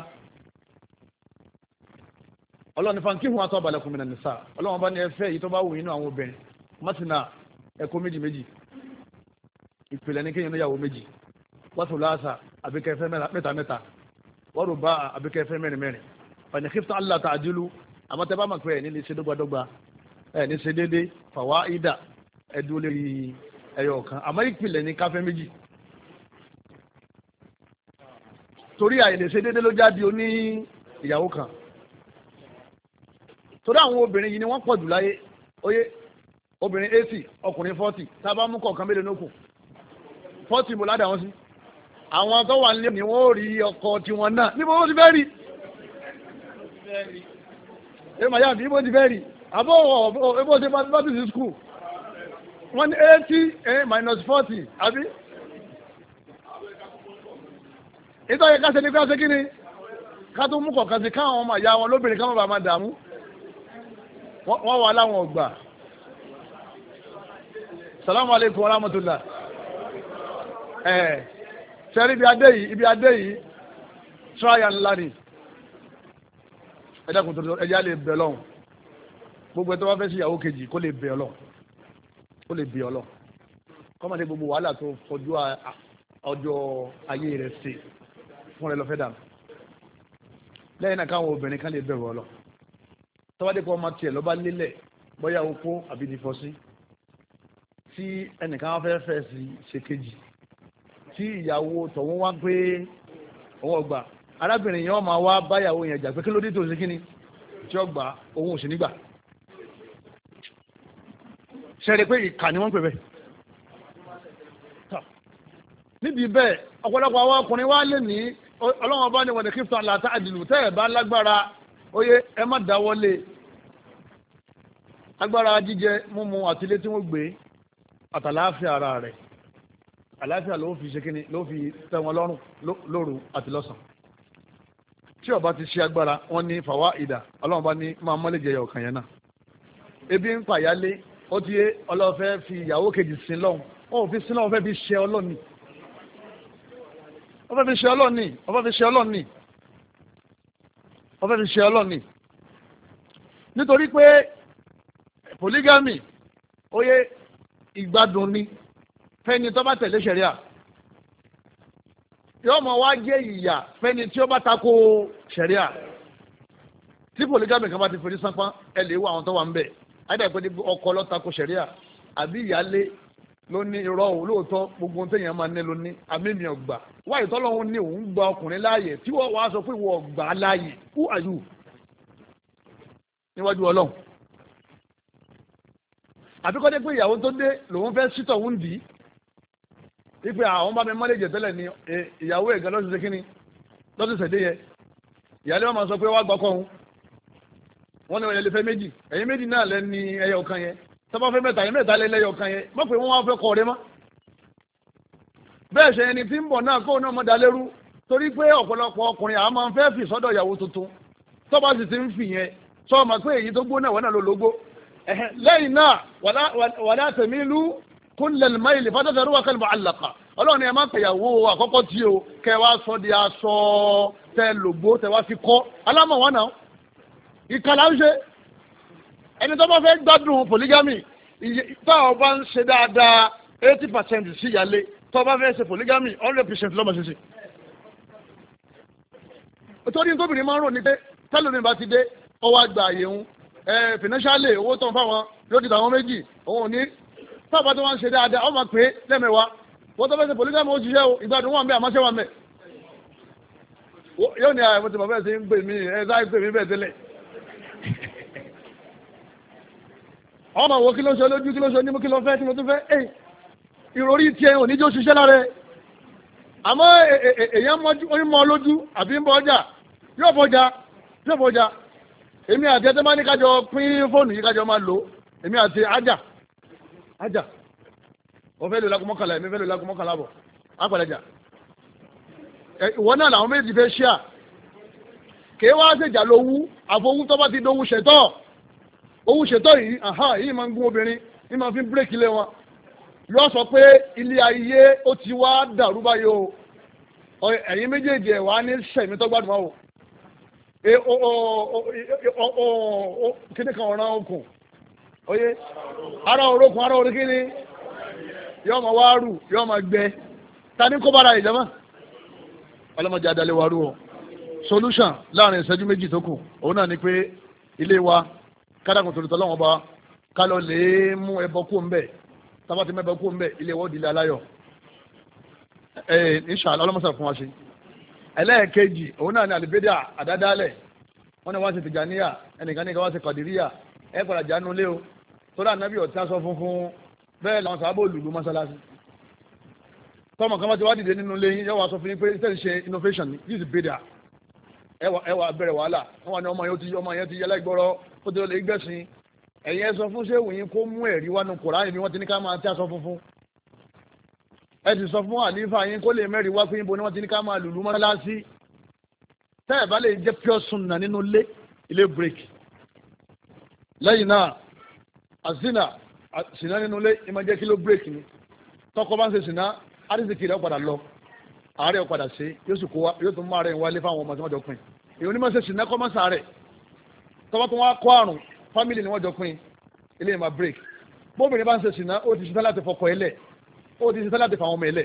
ọlọ́run ní fankihu ma taba lakum minan nisa ọlọ́run bá ní ẹfẹ́ yìí tó bá wù yín nínú àwọn obìnrin mọ́tìnà ẹ̀kọ́ méjì méjì ìpìlẹ̀ ní kéèyàn níyàwó méjì wọ́tò láàṣà àbíkẹ́fẹ́ mẹ́ta mẹ́ta wọ́rù bá àbíkẹ́fẹ́ mẹ́rin mẹ́rin fàní khifta alla ta'dilu àmọ́ tẹ́ bá mọ̀ pé ẹ̀ ní lè ṣe dọ́gbadọ́gba ẹ̀ ní ṣe déédé fawaida ẹ̀dúró lórí ẹyọ kan àmọ́ ìpìlẹ̀ ní káfẹ́ méjì torí àìlè ṣe déédé ló jáde oní ìyàwó kan torí àwọn obìnrin yìí ni wọ́n pọ̀ jù láyé oyé obìnrin eighty ọkùnrin forty tábà mú kọ̀ọ̀kan mélòó lókù forty mo ládàá wọn sí àwọn tó wà nílé ni wọ́n ò rí ọkọ tiwọn náà níbo wọ́n ti fẹ́ rí ẹ màá yá àbí ibo ti fẹ́ rí àbọ̀ ebo ṣe bá ti sí skul wọ́n ní eighty minus forty àbí ìtọ́jú ká ṣe ní ká ṣe kí ni ká tó mú kọ̀ọ̀kan sí káwọn ọmọ ìyá wọn lóbìnrin káwọn bá máa dààmú wọ́n wà láwọn ọgbà salamu alaikum warahmatullah ẹ̀ ṣẹ́rí ibi adé yìí ibi adé yìí tíráyà ńlá ni ẹ̀dàkùn tó ẹjá lè bẹ̀ lọ́hùn gbogbo ẹ̀tọ́ wá fẹ́ sí ìyàwó kejì kó lè bẹ̀ ọlọ́hùn kó lè bẹ̀ ọlọ́hùn kọ́mọdé gbogbo wàhálà tó fọjú ọjọ́ ayé rẹ̀ ṣe fún rẹ̀ lọ́fẹ́ dànù lẹ́yìn náà káwọn obìnrin kan lè bẹ̀rù ọlọ́ tọ́wádé kọ́ ọmọ tiẹ̀ lọ́ba lélẹ̀ bóyá okó àbí nífọ̀sí tí ẹnìkan wá fẹ́ fẹ́ sí ṣe kejì tí ìyàwó tọ̀wọ́n wá pé òun ọgbà arábìnrin yẹn máa wá báyàwó yẹn jà pé kí ló dé tó ṣe kíni tí ó gbà òun ò sì nígbà ṣẹ́ni pé ìkà ni wọ́n ń pè bẹ́ẹ̀ níbi bẹ́ẹ̀ ọ̀pọ̀lọpọ̀ àwọn ọkùnrin wá lè ní ọlọ́wọ́n bá ní wọ̀n ní kíftàn láta àdìlù tẹ́ ẹ̀ bá lágbára oyé ẹ má dáwọ́lé agbára jíjẹ múmu àtìlé tí wọ́n gbé àtàláfíà ara rẹ̀ àláfíà ló fi ṣe kíni ló fi tẹ́ wọn lọ́rùn lóru àti lọ́sàn tí ó bá ti ṣe agbára wọn ní fàwa ìdà ọlọ́wọ́n bá ní máa mọ́lẹ̀ jẹyọ ọ̀kan yẹn náà ebi ń pàyálé ó ti yé ọlọ́fẹ́ fi ìyàwó kejì sin lọ́hùn wọn ò fi sin lọ́hùn fẹ́ fi ṣe ọlọ́ni ọfẹ́ fi ṣe ọlọ́ni ọfẹ́ fi ṣe ọlọ́ni ọfẹ́ fi ṣe ọlọ́ni nítorí pé polygamy oyè ìgbádùn ni fẹ́ni tó bá tẹ̀lé ṣẹ̀ríà yóò mọ̀ wá jẹ́ ìyà fẹ́ni tí ó bá tako ṣẹ̀ríà tí polygamy kan bá ti forí sánpá ẹ lè wọ àwọn tó wà ń bẹ̀ àìdá ìpè ní ọkọ ló tako ṣẹ̀ríà àbí ìyálé ló ní irọ́ òun lóòótọ́ gbogbo téèyàn máa ní ló ní àmì mi ọgbà wáyé tọ́lọ́hún ní òun gba ọkùnrin láàyè tí wọ́n wá sọ pé ìwọ ọgbà láàyè who are you níwájú ọlọ́run àbíkọ́ dé pé ìyàwó tó dé lòun fẹ́ sítọ̀ ń dì í wípé àwọn bá mi mọ́lẹ́jẹ̀ tẹ́lẹ̀ ní ìyàwó ẹ̀gá lọ́sẹ̀ kínní lọ́sẹ̀ sẹ̀dé yẹ ìyálé wọn máa sọ pé wá gbọ́kọ̀ òun wọ́n ní ọ̀yẹ́ lè fẹ́ méjì ẹ̀yin méjì náà lẹ́ ní ẹyọ kan yẹn tọ́ba fẹ́ mẹ́ta ẹ̀yin mẹ́ta lẹ́ lẹ́yọ kan yẹn mọ̀ pé wọ́n wá fẹ́ kọ́ ọ̀rẹ́ mọ́ bẹ́ẹ̀ ṣe ẹni tí ń bọ̀ náà kó náà mọ́ dalérú torí pé ọ̀pọ̀lọpọ̀ ọkùnrin àwọn máa ń fẹ́ fi sọ́dọ̀ ìyàwó tuntun tọ́ba sì ti ń fi yẹn sọ ma pé èyí tó gbó náà wọ́n náà ló lógbó lẹ́yìn náà wàlá tamilu kullal mayli fatadharuha kal mu'allaqa ọlọ́run ni ẹ máa ń pẹ̀yàwó àkọ́kọ́ tí o kẹ wá sọ di aṣọ tẹ lògbó tẹ wá fi kọ́ alámọ̀ wọn náà ìkàlà ń ṣe ẹni tó bá fẹ́ gbádùn polygamy táwọn bá ń ṣe dáadáa eighty percent sí ìyálé tó bá fẹ́ ṣe polygamy hundred percent lọ́mọ ṣe ṣe. torí tóbìnrin máa ń rò ní pé tẹ́lómi bá ti dé ọwọ́ àgbà àyè ń financially owó tó ń fáwọn yóò ti tàwọn méjì òun ò ní táwọn tó wá ń ṣe dáadáa ọmọ pé lẹ́mẹ̀wá wọ́n tó fẹ́ ṣe polygamy ó ṣiṣẹ́ o ìgbádùn wọn bẹ́ẹ̀ àmọ́ṣẹ́ wọn bẹ́ẹ̀ yóò ní àyẹ̀wò tí mo fẹ́ ṣe ń pè mí ẹ̀ sáà ń pè mí bẹ́ẹ̀ tẹ́lẹ̀ ọmọ wo kí ló ṣe lójú kí ló ṣe onímú kí ló fẹ́ kí ló tún fẹ́ ẹ̀ ìròrí tiẹ̀ oníjó ṣiṣẹ́ lára ẹ̀ àmọ́ èèyàn mọ́ lójú àbí ń bọ ọjà yóò bọjà yóò bọjà èmi àti ẹtẹ́ máa ní kájọ pín fóònù yìí kájọ máa lò èmi àti ajá ajá wọ́n fẹ́ lò lágùn mọ́kànlá èmi fẹ́ lò lágùn mọ́kànlá bọ̀ àpàlẹ́jà ìwọ náà làwọn méjì fẹ́ ṣíà kèé wá ṣèjà lówú àfọwú tó bá ti dówú ṣètọ́ owó ṣètọ́ yìí àhá yìí máa ń gún obìnrin yìí máa fi ń bírèkì lé wọn yóò sọ pé ilé ayé ó ti wá dàrú báyìí o ẹ̀yin méjèèjì ẹ̀ wá ní sẹ̀mí tó gbádùn o e o o o o kíni kan ọ̀ràn okùn oye ara orókùn ara orí kíni yóò máa wá rù yóò máa gbẹ ta ní kó bára ìjọba ọlọ́mọdé adalẹ̀ wa rú o solution láàrin ìṣẹ́jú méjì tó kù òun náà ni pé ilé wa kádàkùn tó lè tọ́lọ́wọ́n bá ká lọ lè mú ẹbọ kú ń bẹ̀ tábà ti mẹ́bọ kú ń bẹ̀ ilé wọ́ọ̀dì ilé aláyọ̀ ẹ̀ inshallah ọlọ́mọsà fún wa ṣe ẹlẹ́ẹ̀kejì òun náà ni àlùbẹ́dà àdádálẹ̀ wọ́n ní wọ́n ṣe tìjàníyà ẹnìkan ní ká wọ́n ṣe kàdíríyà ẹ padà jánu lé o tó dà nábì ọ̀tí aṣọ funfun bẹ́ẹ̀ làwọn sábà lùlù mọ́sálásí tọ́mọ̀ kan bá ti wá dìde nínú ilé yín yóò wá sọ fún yín pé iṣẹ́ ṣe innovation this is bẹ́dà ẹwà bẹ̀rẹ̀ wàhálà wọ́n wà ní ọmọ yẹn ti ọmọ yẹn ti yẹ láìgbọ́rọ̀ ó ti lè gbẹ̀sìn ẹ̀yin ẹ sọ fún ṣéwù yín kó mú ẹ̀rí wá nu Kùránì ni wọ́n ti ní ká máa tí aṣọ funfun ẹ ti sọ fún àlífà yín kó lè mẹ́rin wá pé yín bo ni wọ́n ti ní ká máa lùlù mọ́sálásí tẹ́ ẹ̀ bá lè jẹ́ pure sunna nínú ilé ilé break lẹ́yìn náà àzínà sìnà nínú ilé ìmọ̀ jẹ́ kí ló break ni tọkọ bá ń ṣe sìnà àdìsíkì rẹ̀ padà lọ àárẹ̀ padà ṣe yóò sì kó wa yóò tún mú àárẹ̀ wálé fáwọn ọmọ tí wọ́n jọ pin èyí onímọ̀ ṣe sìnà kọ́ mọ́ sàárẹ̀ tọ́wọ́ tó wá kó àrùn fámìlì ni wọ́n jọ pin ilé ìmọ̀ break bóbìnrin bá ń ṣe sìnà ó ti ṣiṣẹ́ láti fọkọ ẹlẹ̀ ó ti ṣiṣẹ́ láti fàwọn ọmọ ẹlẹ̀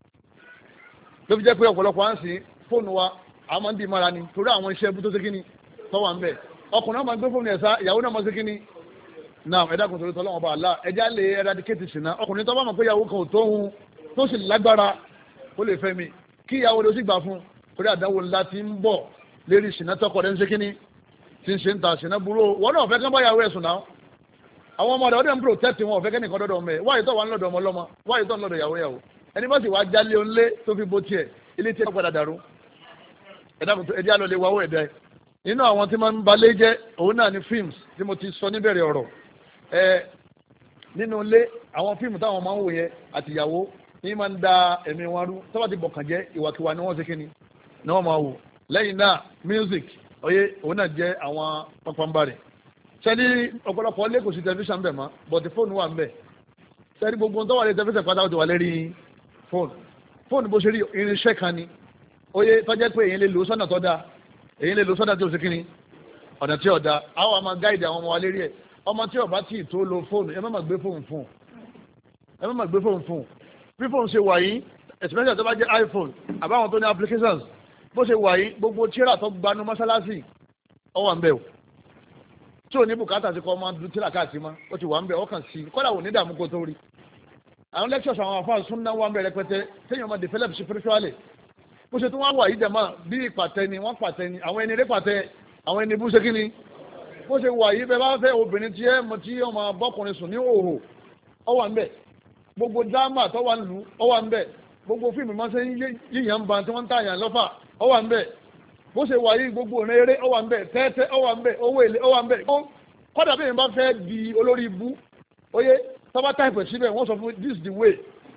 ló fi jẹ́ pé ọ̀pọ̀lọpọ̀ à ń sìn fóònù wa àwọn máa ń di mara ni torí àwọn iṣẹ́ ibú tó ṣe kíni tọ́wọ́ à ń bẹ̀ ọkùnrin náà máa ń gbé fóònù ẹ̀sá ìyàwó náà máa ṣe kíni náà ẹ̀dá kan torí tọ́lọ́wọ́n bá àlá ẹja lè eradicate sìnà ọkùnrin tó bá mọ̀ pé ìyàwó kan ò tó hun tó sì lágbára ó lè fẹ́ mi kí ìyàwó ló sì gbà fún torí àdánwò ńlá ti ń bọ̀ lérí sìnà tọkọ rẹ̀ ń ṣe kíni tí ń ṣe ń ta sìnà burú wọn náà fẹ́ kán bá ìyàwó ẹ̀sùn náà àwọn ọmọdé ọdẹ ń protect wọn ọ̀fẹ́ kẹ́nìkan dọ́dọ̀ ọmọ ẹ̀ wáyé tó wà ń lọ́dọ̀ ọmọ ọlọ́mọ wáyé tó ń lọ́dọ̀ ìyàwó ìyàwó ẹni bá sì wá jálé onlé tó fi bo tiẹ̀ ilé tí ẹ padà dàrú ẹ̀dá kò tó ẹdí àlọ́ lè wáwó ẹ̀dá ẹ̀ nínú àwọn tí máa ń balẹ̀ jẹ́ òun náà ni films tí mo ti sọ níbẹ̀rẹ̀ ọ̀rọ̀ ẹ̀ nínú ilé àwọn fíìmù táwọn máa ń wò yẹn àtìyàwó ní máa ń da ẹ̀mí wọn rú tó bá ti bọ̀kàn jẹ́ ìwàkiwà ni wọ́n ṣe kíni ni wọ́n máa wò lẹ́yìn náà music oyè òun náà jẹ́ àwọn pàpàǹbarì sẹ́ni ọ̀pọ̀lọpọ̀ lé kò sí tẹlifíṣàn bẹ̀ mọ́ bọ̀dì fóònù wà ń bẹ̀ sẹ́ni gbogbo tó wà lé tẹlifíṣàn pátá ó ti wà lérí fóònù fóònù bó ṣe rí irinṣẹ́ kan ni oyè tọ́jẹ́ pé èyí lè lò sọ́nà tó dáa èyí lè lò sọ́nà tí ó ṣe kíni ọ̀nà tí ó dáa àwọn àmà gáìdì àwọn ọmọ wa lérí ẹ̀ ọmọ tí ó bá tí ì tó lo fóònù ẹ má má gbé fóònù fún ẹ má má gbé fóònù fún bí fóònù ṣe wà yìí especially tó bá jẹ́ iPhone àbáwọn tó ní applications bó ṣe wà yìí gbogbo tíra tó gbanú mọ́sálásì ó wà ń bẹ̀ o tí ò ní bùkátà sí kọ́ máa dùn tíra káàkiri mọ́ ó ti wà ń bẹ̀ ó kàn sí i kọ́dà wò ní dààmú kó tó rí àwọn lectures àwọn afáà súnná wà ń bẹ̀ rẹpẹtẹ téèyàn máa develop spiritually bó ṣe tún wá wà yìí jẹ̀ máa bí ìpàtẹ ni wọ́n pàtẹ ni àwọn ẹni rẹ pàtẹ àwọn ẹni bú ṣe kí ni bó ṣe wà yìí bẹ́ẹ̀ bá fẹ́ obìnrin tí ẹ mọ tí ọmọ bọ́kùnrin sùn ní òhò ó wà ń bẹ̀ gbogbo drama tó wà ń lù ó wà ń bẹ̀ gbogbo fíìmù máa ṣe yíyan ń ba tí wọ́n ń tàyàn lọ́fà ó wà ń bẹ̀ bó ṣe wà yìí gbogbo ọ̀nà eré ó wà ń bẹ̀ tẹ́tẹ́ ó wà ń bẹ̀ owó èlé ó wà ń bẹ̀ kọ́dà bí èèyàn bá fẹ́ di olórí ibú oyè tọ́ba táìpẹ̀ síbẹ̀ wọ́n sọ fún this is the way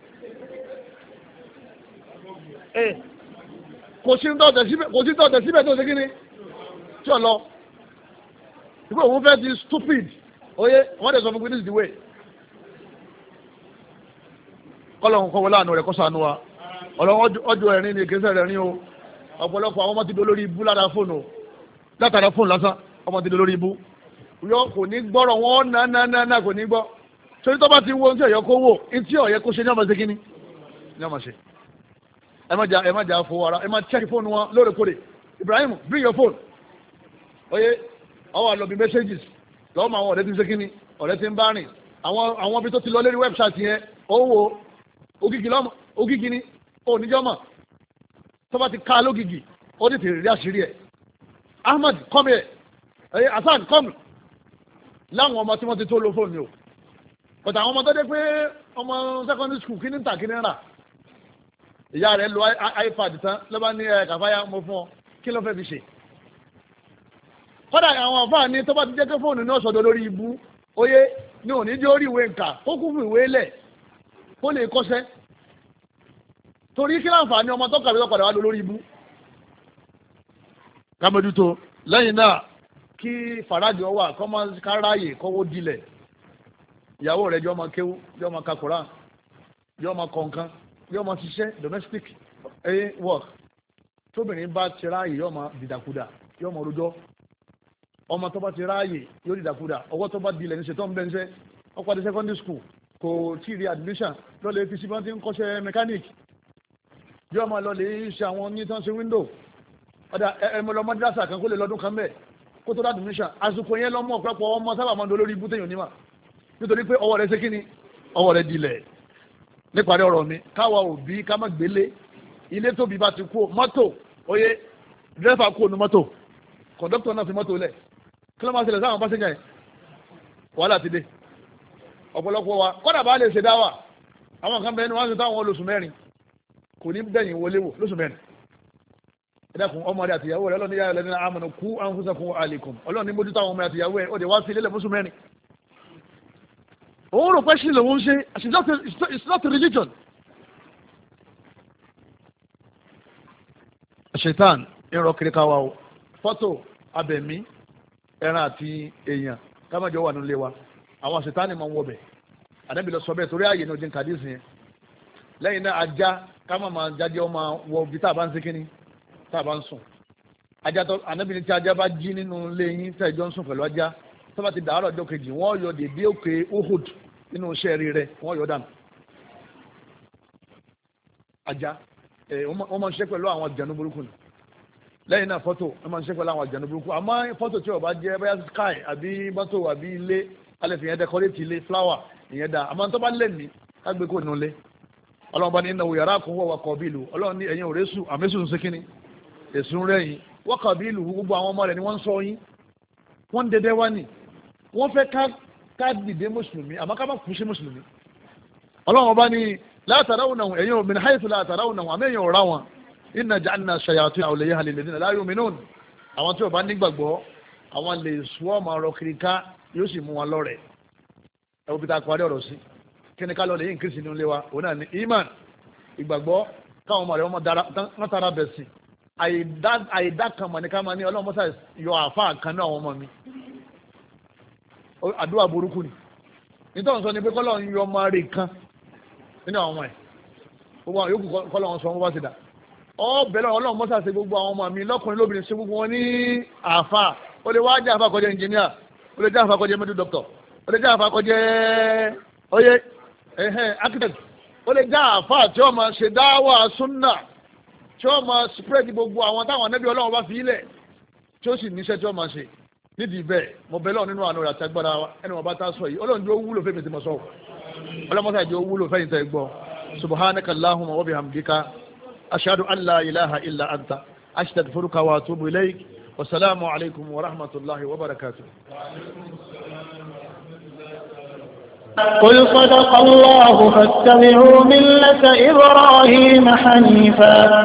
kò sí tọ́tẹ̀ síbẹ̀ kò sí tọ́tẹ̀ síbẹ̀ tó ṣe kí ni tí ò lọ ìgbà òun fẹ́ di stupid oyè wọ́n dẹ̀ sọ fún this is the way kọ́lọ́hún kọ́ wọlé àánú rẹ̀ kó ṣàánú wa ọlọ́wọ́ ọjọ́ ẹ̀rín ni ìgbésẹ̀ rẹ̀ rí o ọ̀pọ̀lọpọ̀ àwọn ọmọ ti di olórí ibú lára fóònù látara fóònù lásán ọmọ ti di olórí ibú yọ kò ní gbọ́rọ̀ wọn náà náà náà náà kò ní gbọ́ torí tó bá ti wo ní tí ọ̀yọ́ kó wò ní tí ọ̀yẹ́ kó ṣe ní ọmọ ṣe kíní ní ọmọ ṣe ẹ má jà ẹ má jà fowó ara ẹ má check fóònù wọn lóòrèkóòrè Ibrahim bring your phone oye ọwọ́ àlọ́bí messages lọ́wọ́ mọ àwọn ọ̀rẹ́ tí ń ṣe kíní ọ̀rẹ́ tí ń bá rìn àwọn àwọn ibi tó ti lọ lórí website yẹn ó wo ògìgì lọ́mọ ògìgì ni oníjọ́mọ̀ tó bá ti ká lógìgì ó ti tèrè rí àṣírí ẹ̀ Ahmed come here ẹ̀yẹ Hasan come láwọn ọmọ tí wọ́n ti tó lo fóònù o but àwọn ọmọ tó dé pé ọmọ secondary school kí ní ta kí ní rà ìyá rẹ̀ lo iPad tán ló bá ní ẹ̀ kàfáyà mo fún ọ kí ló fẹ́ fi ṣe kódà àwọn ọ̀fà ní tó bá ti jẹ́ pé fóònù náà sọ̀dọ̀ lórí ibú oyé ní òní jẹ́ orí ìwé nǹka ó kún fún ìwé lẹ̀ kó lè kọ́ṣẹ́ torí kí láǹfààní ọmọ tó kàwé lọ́kọ̀dà wá lórí ibú kámẹ́dútó lẹ́yìn náà kí fàràjì ọwà kọ́mọ káráyè kọ́wó dilẹ̀ ìyàwó rẹ̀ jọ máa kéwú jọ máa ka Kùránì yóò máa kọ nǹkan yóò máa ṣiṣẹ́ domestic work tóbìnrin bá ti ráàyè yóò máa dìdàkudà yóò máa rojọ́ ọmọ tó bá ti ráàyè yóò dìdàkudà ọwọ́ tó bá dilẹ̀ ní ṣètò ń bẹ́ ń ṣe ó padà secondary school kò tí ì rí admission lọ́lẹ̀ fi síbọn tí ń kọ́ṣẹ́ mechanic yóò máa lọ lè ṣe àwọn onítàn ṣe window ọ̀dà ẹ̀mọ̀lọ́ madrasa kan kó lè lọ́dún kan bẹ́ẹ̀ kó tó dá admission àsìkò yẹn lọ́mọ ọ̀pọ̀lọpọ̀ ọmọ sábà máa ń dolórí ibú téèyàn nímà nítorí pé ọwọ́ rẹ̀ ṣe kíni ọwọ́ rẹ̀ dilẹ̀ níparí ọ̀rọ̀ mi káwa òbí ká má gbélé ilé tóbi bá ti kú mọ́tò oyè dírẹ́fà kú ònú mọ́tò kọ̀ńdọ́kítọ̀ náà fi mọ́tò lẹ̀ kí ló máa ṣẹlẹ̀ sáwọn pásẹ́njà yẹn wàhálà ti dé ọ̀pọ̀lọpọ̀ wa kọ́dà bá lè ṣe dá wà àwọn kan bẹ́ẹ̀ ni wọ́n ń ṣe táwọn olóṣù mẹ́rin kò ní bẹ́yìn wọlé wò lóṣù mẹ́rin ẹ dákun ọmọdé àtìyàwó rẹ ọlọ́ni yára lẹ́ni àmọ̀nà kú anfusakum alaykum ọlọ́ni mójútó àwọn ọmọ àtìyàwó ẹ ọdẹ wá sí ilé lẹ́fọ́sù mẹ́rin òun rò pé sí lòun ṣe it's not a religion. ṣètàn ìrọ̀ kiri káwa o fọ́tò abẹ̀mí ẹran àti èèyàn kámájọ wà nílé wa àwọn ṣètàn ni máa ń wọbẹ̀ ànábì lọ sọ bẹ́ẹ̀ torí ààyè náà jẹ́ nkàdísì yẹn lẹ́yìn náà ajá kámá máa jáde ọmọ wọ bí tá a bá ń ṣe kíní tá a bá ń sùn ajá tó ànábì ní tí ajá bá jí nínú ilé yín tẹ́ ẹjọ́ ń sùn pẹ̀lú ajá tó bá ti dàárọ̀ ọjọ́ kejì wọ́n yọ dèbí òkè Uhud nínú iṣẹ́ rí rẹ̀ wọ́n yọ dànù ajá ẹ̀ wọ́n máa ń ṣe pẹ̀lú àwọn àjànú burúkú ni lẹ́yìn náà fọ́tò wọ́n máa ń ṣe pẹ̀lú àwọn àjànú burúkú àmọ́ fọ́tò tí ó bá jẹ́ bóyá sky àbí mọ́tò àbí ilé alẹ́ fi yẹn decorate ilé flower ìyẹn dá àmọ́ tó bá lẹ̀ mí kágbé kó nulẹ̀ ọlọ́run bá ní iná yàrá kan wọ́n wà kọ̀bílù ọlọ́run ní ẹ̀yin òrésù àmẹ́sù ń sékíní èsùn rẹ̀ yìí wọ́n kọ̀bílù gbogbo àwọn ọmọ rẹ̀ ni wọ́n ń sọ yín wọ́n ń dẹdẹ wá ní wọ́n fẹ́ ká ká dìde mùsùlùmí àmọ́ ká má kú sí mùsùlùmí ọlọ́run bá ní látàráwùn náà ẹ̀yin òmìnira haythu látàráwùn náà àmẹ́yìn òrá wọn inna ja'alna shayatin awliya'a lilladhina la yu'minun àwọn tí wọ́n bá nígbàgbọ́ àwọn lè sùọ́ máa rọ kiri ká yóò sì mú wọn lọ́rẹ̀ ẹ̀ wọ́n fi ta parí ọ̀rọ̀ sí kíni ká lọ lè yín kìrìsì nínú ilé wa òun náà ní iman ìgbàgbọ́ káwọn ọmọ rẹ̀ wọ́n tara bẹ̀ sí àìdá kan mọ̀ ní ká máa ní ọlọ́run mọ́sá yọ àáfàá kan náà àwọn ọmọ mi àdúrà burúkú ni nítorí sọ ni pé kọ́lọ́run yọ ọmọ rẹ̀ kan nínú àwọn ọmọ ẹ̀ gbogbo àwọn yòókù kọ́lọ́run sọ wọn bá ti dà ọ bẹ̀rẹ̀ ọlọ́run mọ́sá ṣe gbogbo àwọn ọmọ mi lọ́kùnrin lóbìnrin ṣe gbogbo wọn ní àáfàá ó lè wá jẹ́ àáfàá kó jẹ́ engineer ó lè jẹ́ àáfàá kó jẹ́ medical doctor ó lè jẹ́ àáfàá kó jẹ́ oyè ẹ̀hẹ́n architect ó lè já àfáà tí ó máa ṣe dáwà súnnà tí ó máa spread gbogbo àwọn táwọn ànábì ọlọ́run bá fi ilẹ̀ tí ó sì níṣẹ́ tí ó máa ṣe nídìí bẹ́ẹ̀ mo bẹ̀ lọ́ọ̀ nínú àánú rẹ̀ àti agbára ẹni wọn bá tá a sọ yìí ọlọ́run jẹ́ ó wúlò fẹ́mi tí mo sọ ọlọ́mọṣà jẹ́ ó wúlò fẹ́yìn tẹ́ gbọ́ subhanaka allahumma wa bihamdika ashhadu an la ilaha illa anta astaghfiruka wa atubu ilayk wasalaamu alaykum wa rahmatullahi wa barakatuh. قل صدق الله فاتبعوا ملة إبراهيم حنيفا